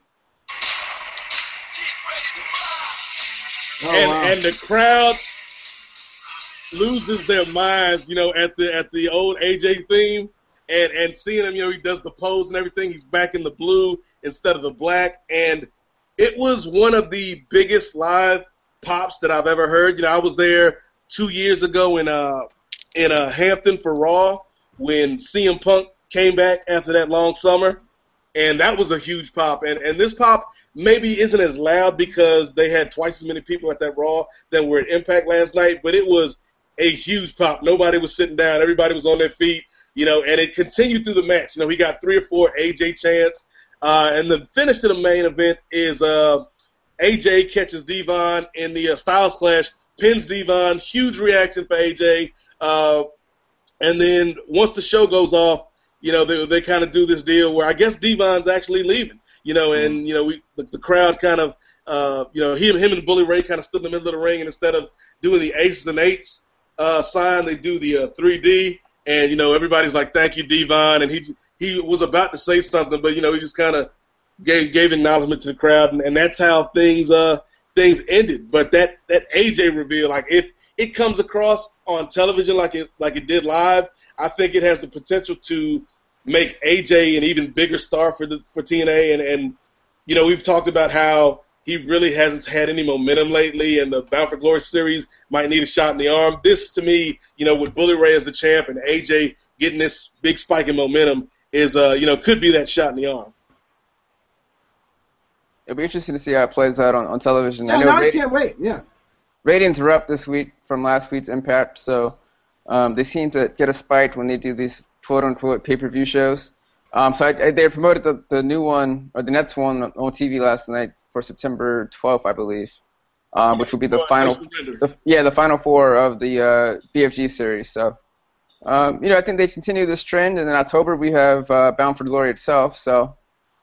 Oh, and, wow. and the crowd loses their minds, you know, at the at the old A J theme, and and seeing him, you know, he does the pose and everything. He's back in the blue instead of the black, and it was one of the biggest live pops that I've ever heard. You know, I was there two years ago in uh in uh, Hampton for Raw when C M Punk came back after that long summer, and that was a huge pop. And and this pop maybe isn't as loud because they had twice as many people at that Raw that were at Impact last night, but it was a huge pop. Nobody was sitting down. Everybody was on their feet, you know, and it continued through the match. You know, he got three or four A J chants. Uh, and the finish to the main event is uh, A J catches Devon in the uh, Styles Clash, pins Devon, huge reaction for A J. Uh, and then once the show goes off, you know, they, they kind of do this deal where I guess Devon's actually leaving, you know, and, you know, we the, the crowd kind of, uh, you know, him, him and Bully Ray kind of stood in the middle of the ring, and instead of doing the aces and eights, Uh, sign, they do the uh, three D, and you know everybody's like, "Thank you, Devon," and he he was about to say something, but you know he just kind of gave gave acknowledgement to the crowd, and, and that's how things uh things ended. But that that A J reveal, like if it comes across on television like it like it did live, I think it has the potential to make A J an even bigger star for the for T N A, and and you know we've talked about how he really hasn't had any momentum lately, and the Bound for Glory series might need a shot in the arm. This, to me, you know, with Bully Ray as the champ and A J getting this big spike in momentum is, uh, you know, could be that shot in the arm. It'll be interesting to see how it plays out on, on television. Yeah, I know no, I rating, can't wait. Yeah. ratings are up this week from last week's Impact, so um, they seem to get a spike when they do these quote-unquote pay-per-view shows. Um, so I, I, they promoted the, the new one, or the Nets one, on T V last night for September twelfth, I believe, um, which will be the Well, final, the, yeah, the final four of the uh, B F G series. So, um, you know, I think they continue this trend, and in October we have uh, Bound for Glory itself. So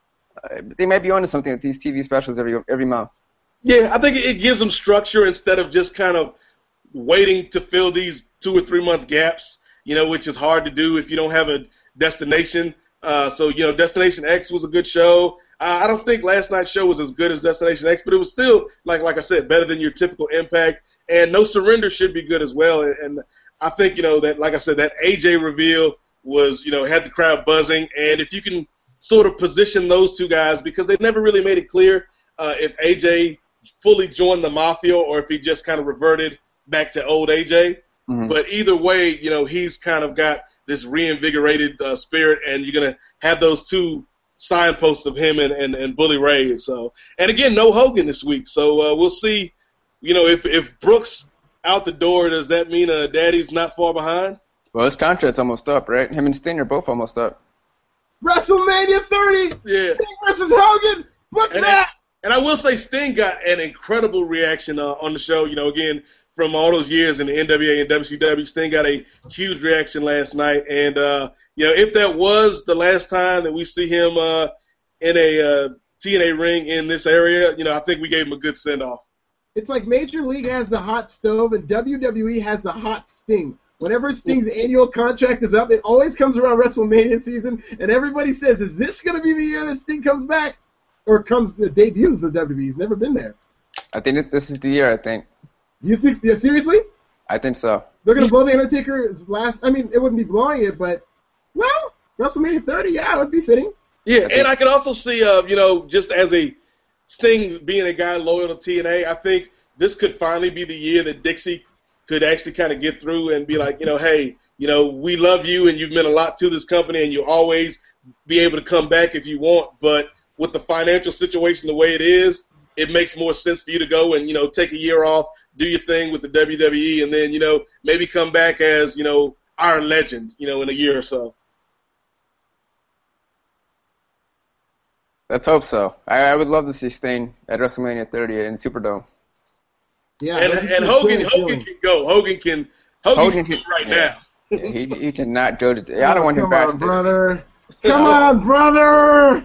uh, they might be onto something with these T V specials every every month. Yeah, I think it gives them structure instead of just kind of waiting to fill these two or three month gaps, you know, which is hard to do if you don't have a destination. Uh, so, you know, Destination X was a good show. Uh, I don't think last night's show was as good as Destination X, but it was still, like like I said, better than your typical Impact. And No Surrender should be good as well. And, and I think, you know, that, like I said, that A J reveal was, you know, had the crowd buzzing. And if you can sort of position those two guys, because they never really made it clear uh, if A J fully joined the Mafia or if he just kind of reverted back to old A J. Mm-hmm. But either way, you know, he's kind of got this reinvigorated uh, spirit, and you're going to have those two signposts of him and, and, and Bully Ray. So, and again, no Hogan this week. So uh, we'll see, you know, if, if Brooks out the door, does that mean uh, Daddy's not far behind? Well, his contract's almost up, right? Him and Sting are both almost up. WrestleMania thirty! Yeah. Sting versus Hogan! Book and that! I, and I will say Sting got an incredible reaction uh, on the show. You know, again, from all those years in the N W A and W C W, Sting got a huge reaction last night. And, uh, you know, if that was the last time that we see him uh, in a uh, T N A ring in this area, you know, I think we gave him a good send-off. It's like Major League has the hot stove and W W E has the hot Sting. Whenever Sting's annual contract is up, it always comes around WrestleMania season, and everybody says, is this going to be the year that Sting comes back? Or comes, uh, debuts the W W E? He's never been there. I think this is the year, I think. You think, yeah, seriously? I think so. They're going to blow The Undertaker's last, I mean, it wouldn't be blowing it, but, well, WrestleMania thirty, yeah, it would be fitting. Yeah, and I could also see, uh, you know, just as a Sting being a guy loyal to T N A, I think this could finally be the year that Dixie could actually kind of get through and be like, you know, hey, you know, we love you and you've meant a lot to this company and you'll always be able to come back if you want, but with the financial situation the way it is, it makes more sense for you to go and, you know, take a year off, do your thing with the W W E, and then, you know, maybe come back as, you know, our legend, you know, in a year or so. Let's hope so. I, I would love to see Sting at WrestleMania thirty in Superdome. Yeah, and and Hogan Hogan can go. Hogan can Hogan, Hogan can, can right yeah. now. yeah, he he cannot go to. I don't oh, want him come back. On, brother. Come on, brother.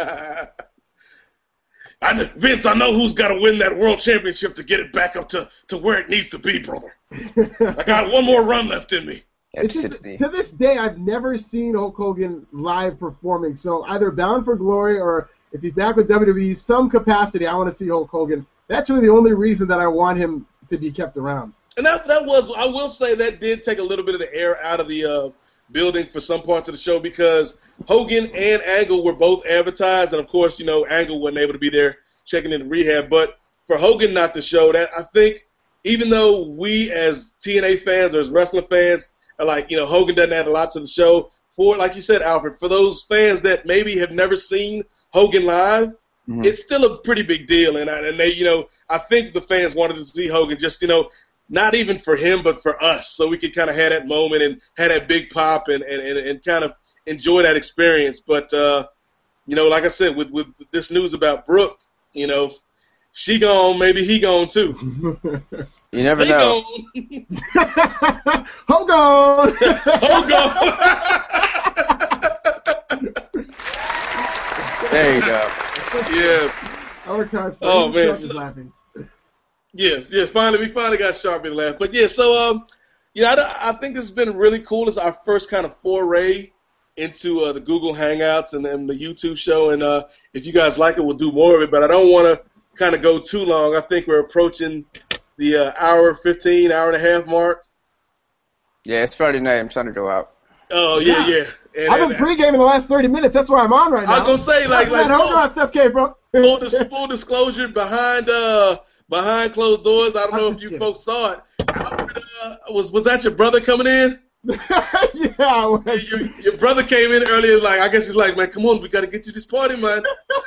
I know, Vince, I know who's got to win that world championship to get it back up to, to where it needs to be, brother. I got one more run left in me. It's just, to this day, I've never seen Hulk Hogan live performing. So either Bound for Glory or if he's back with W W E, some capacity, I want to see Hulk Hogan. That's really the only reason that I want him to be kept around. And that that was, I will say, that did take a little bit of the air out of the uh, building for some parts of the show because Hogan and Angle were both advertised, and of course, you know, Angle wasn't able to be there checking in rehab. But for Hogan not to show that, I think even though we as T N A fans or as wrestling fans are like, you know, Hogan doesn't add a lot to the show, for, like you said, Alfred, for those fans that maybe have never seen Hogan live, mm-hmm. it's still a pretty big deal. And, I, and they, you know, I think the fans wanted to see Hogan just, you know, not even for him, but for us, so we could kind of have that moment and have that big pop and, and, and, and kind of enjoy that experience. But, uh, you know, like I said, with, with this news about Brooke, you know, she gone, maybe he gone too. You never they know. Hold on. Hold on. There you go. Yeah. Our time. Oh man. So, laughing. Yes, yes. Finally, we finally got Sharpie to laugh. But yeah, so um, you know, I, I think this has been really cool. It's our first kind of foray into uh, the Google Hangouts and then the YouTube show. And uh, if you guys like it, we'll do more of it. But I don't want to kind of go too long. I think we're approaching the uh, hour fifteen, hour and a half mark. Yeah, it's Friday night. I'm trying to go out. Oh yeah, yeah. yeah. And, I've been and, pre-gaming the last thirty minutes. That's why I'm on right now. I was gonna say like, like hold on, Steph K, bro. full, dis- full disclosure, behind uh behind closed doors, I don't I'm know if just you kidding. folks saw it. Alfred, uh, was was that your brother coming in? yeah. Well, Your, your brother came in earlier, like I guess he's like, man, come on, we got to get to this party, man.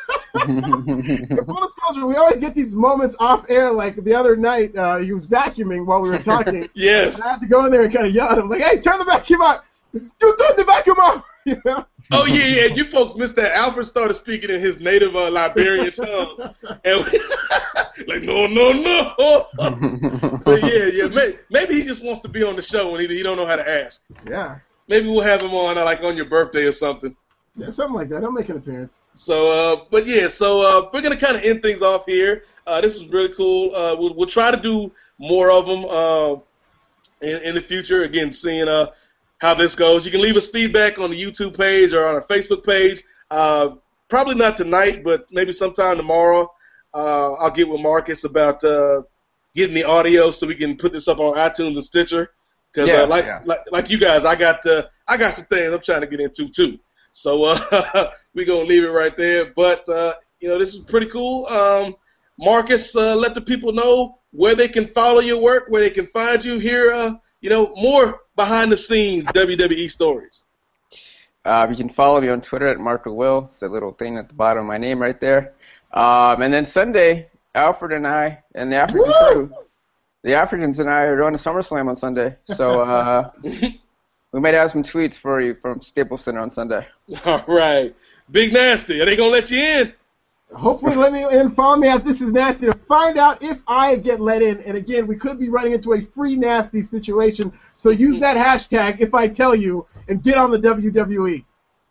in full disclosure, we always get these moments off air. Like the other night, uh, he was vacuuming while we were talking. Yes. And I had to go in there and kind of yell at him, like, "Hey, turn the vacuum on! You turn the vacuum on!" You know? Oh yeah, yeah. You folks missed that. Alfred started speaking in his native uh, Liberian tongue, and we, like, no, no, no. But yeah, yeah. Maybe, maybe he just wants to be on the show and he, he don't know how to ask. Yeah. Maybe we'll have him on uh, like on your birthday or something. Yeah, something like that. I'll make an appearance. So, uh, but yeah, so uh, we're gonna kind of end things off here. Uh, this was really cool. Uh, we'll, we'll try to do more of them uh, in, in the future. Again, seeing uh, how this goes. You can leave us feedback on the YouTube page or on our Facebook page. Uh, probably not tonight, but maybe sometime tomorrow. Uh, I'll get with Marcus about uh, getting the audio so we can put this up on iTunes and Stitcher. Because Yeah, uh, like, yeah. like like you guys, I got uh, I got some things I'm trying to get into too. So uh, we're going to leave it right there. But, uh, you know, this is pretty cool. Um, Marcus, uh, let the people know where they can follow your work, where they can find you here, uh, you know, more behind-the-scenes W W E stories. Uh, you can follow me on Twitter at Marco Will. It's that little thing at the bottom of my name right there. Um, and then Sunday, Alfred and I and the African Woo! crew, the Africans and I are going to SummerSlam on Sunday. So uh, we might have some tweets for you from Staples Center on Sunday. All right. Big Nasty, are they going to let you in? Hopefully, let me in. Follow me at This Is Nasty to find out if I get let in. And again, we could be running into a free nasty situation. So use that hashtag if I tell you and get on the W W E.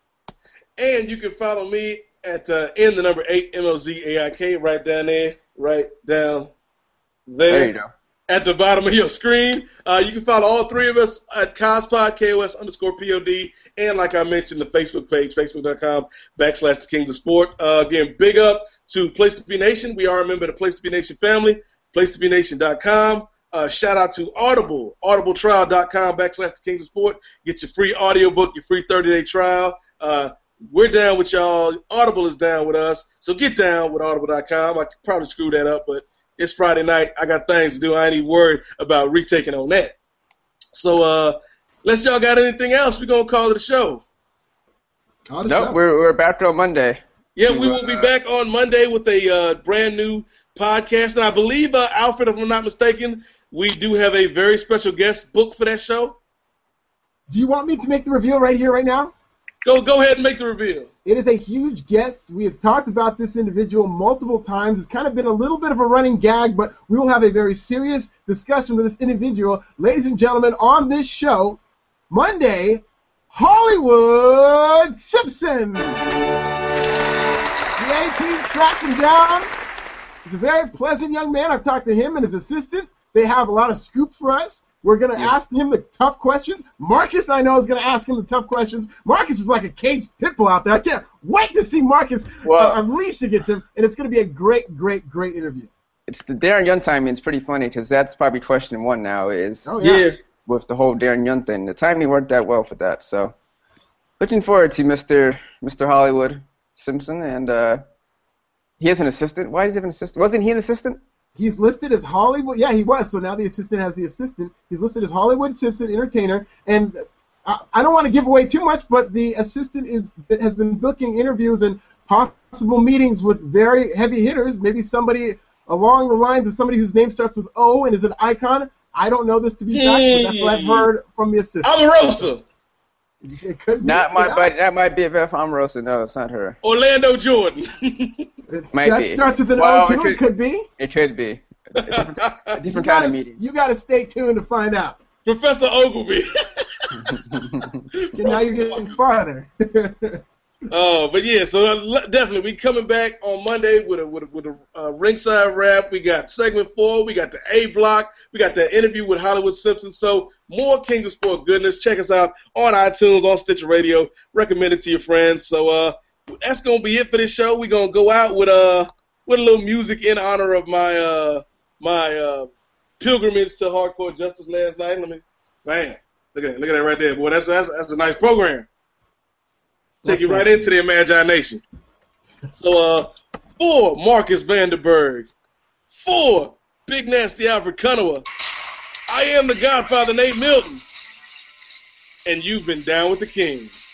And you can follow me at uh, in the number eight M O Z A I K right down there, right down there. There you go. At the bottom of your screen. Uh, you can follow all three of us at Cospod, K O S underscore P O D, and like I mentioned, the Facebook page, facebook.com backslash the Kings of Sport. Uh, again, big up to Place to Be Nation. We are a member of the Place to Be Nation family, place to be nation dot com. Uh, shout out to Audible, audibletrial.com backslash the Kings of Sport. Get your free audiobook, your free thirty-day trial. Uh, we're down with y'all. Audible is down with us. So get down with audible dot com. I could probably screw that up, but it's Friday night. I got things to do. I ain't even worried about retaking on that. So, uh, unless y'all got anything else, we're going to call it a show. Call the No, show. we're we're back on Monday. Yeah, To, we will be uh, back on Monday with a uh, brand new podcast. And I believe, uh, Alfred, if I'm not mistaken, we do have a very special guest booked for that show. Do you want me to make the reveal right here, right now? Go go ahead and make the reveal. It is a huge guest. We have talked about this individual multiple times. It's kind of been a little bit of a running gag, but we will have a very serious discussion with this individual. Ladies and gentlemen, on this show, Monday, Hollywood Simpson. The A-Team tracked him down. He's a very pleasant young man. I've talked to him and his assistant. They have a lot of scoops for us. We're going to Yeah. ask him the tough questions. Marcus, I know, is going to ask him the tough questions. Marcus is like a caged pit bull out there. I can't wait to see Marcus Well- uh, unleash against him, and it's going to be a great, great, great interview. It's the Darren Young timing. It's pretty funny because that's probably question one now is Oh, yeah. Yeah. with the whole Darren Young thing. The timing worked that well for that. So looking forward to Mister Mister Hollywood Simpson. And uh, he has an assistant. Why does he have an assistant? Wasn't he an assistant? He's listed as Hollywood. Yeah, he was. So now the assistant has the assistant. He's listed as Hollywood Simpson, entertainer. And I, I don't want to give away too much, but the assistant is has been booking interviews and possible meetings with very heavy hitters. Maybe somebody along the lines of somebody whose name starts with O and is an icon. I don't know this to be fact, but that's what I've heard from the assistant. Omarosa, It could be. Not my, yeah. but that might be Beth Omarosa. No, it's not her. Orlando Jordan. It's- might that be. starts with an Well, O too. it It could- could be. It could be a different, a You different gotta, kind of meeting. you got to stay tuned to find out. Professor Ogilvy. And now you're getting farther. Uh, but yeah, so uh, le- definitely we coming back on Monday with a with a, with a uh, ringside wrap. We got segment four, we got the A block, we got that interview with Hollywood Simpson. So more Kings of Sport goodness. Check us out on iTunes, on Stitcher Radio. Recommend it to your friends. So uh, that's gonna be it for this show. We're gonna go out with uh with a little music in honor of my uh my uh pilgrimage to hardcore justice last night. Let me, bam, look at that, look at that right there, boy. That's that's that's a nice program. Take you right into the imagination. So, uh, For Marcus Vanderberg. For Big Nasty Alfred Cunnawa. I am the Godfather, Nate Milton. And you've been down with the King.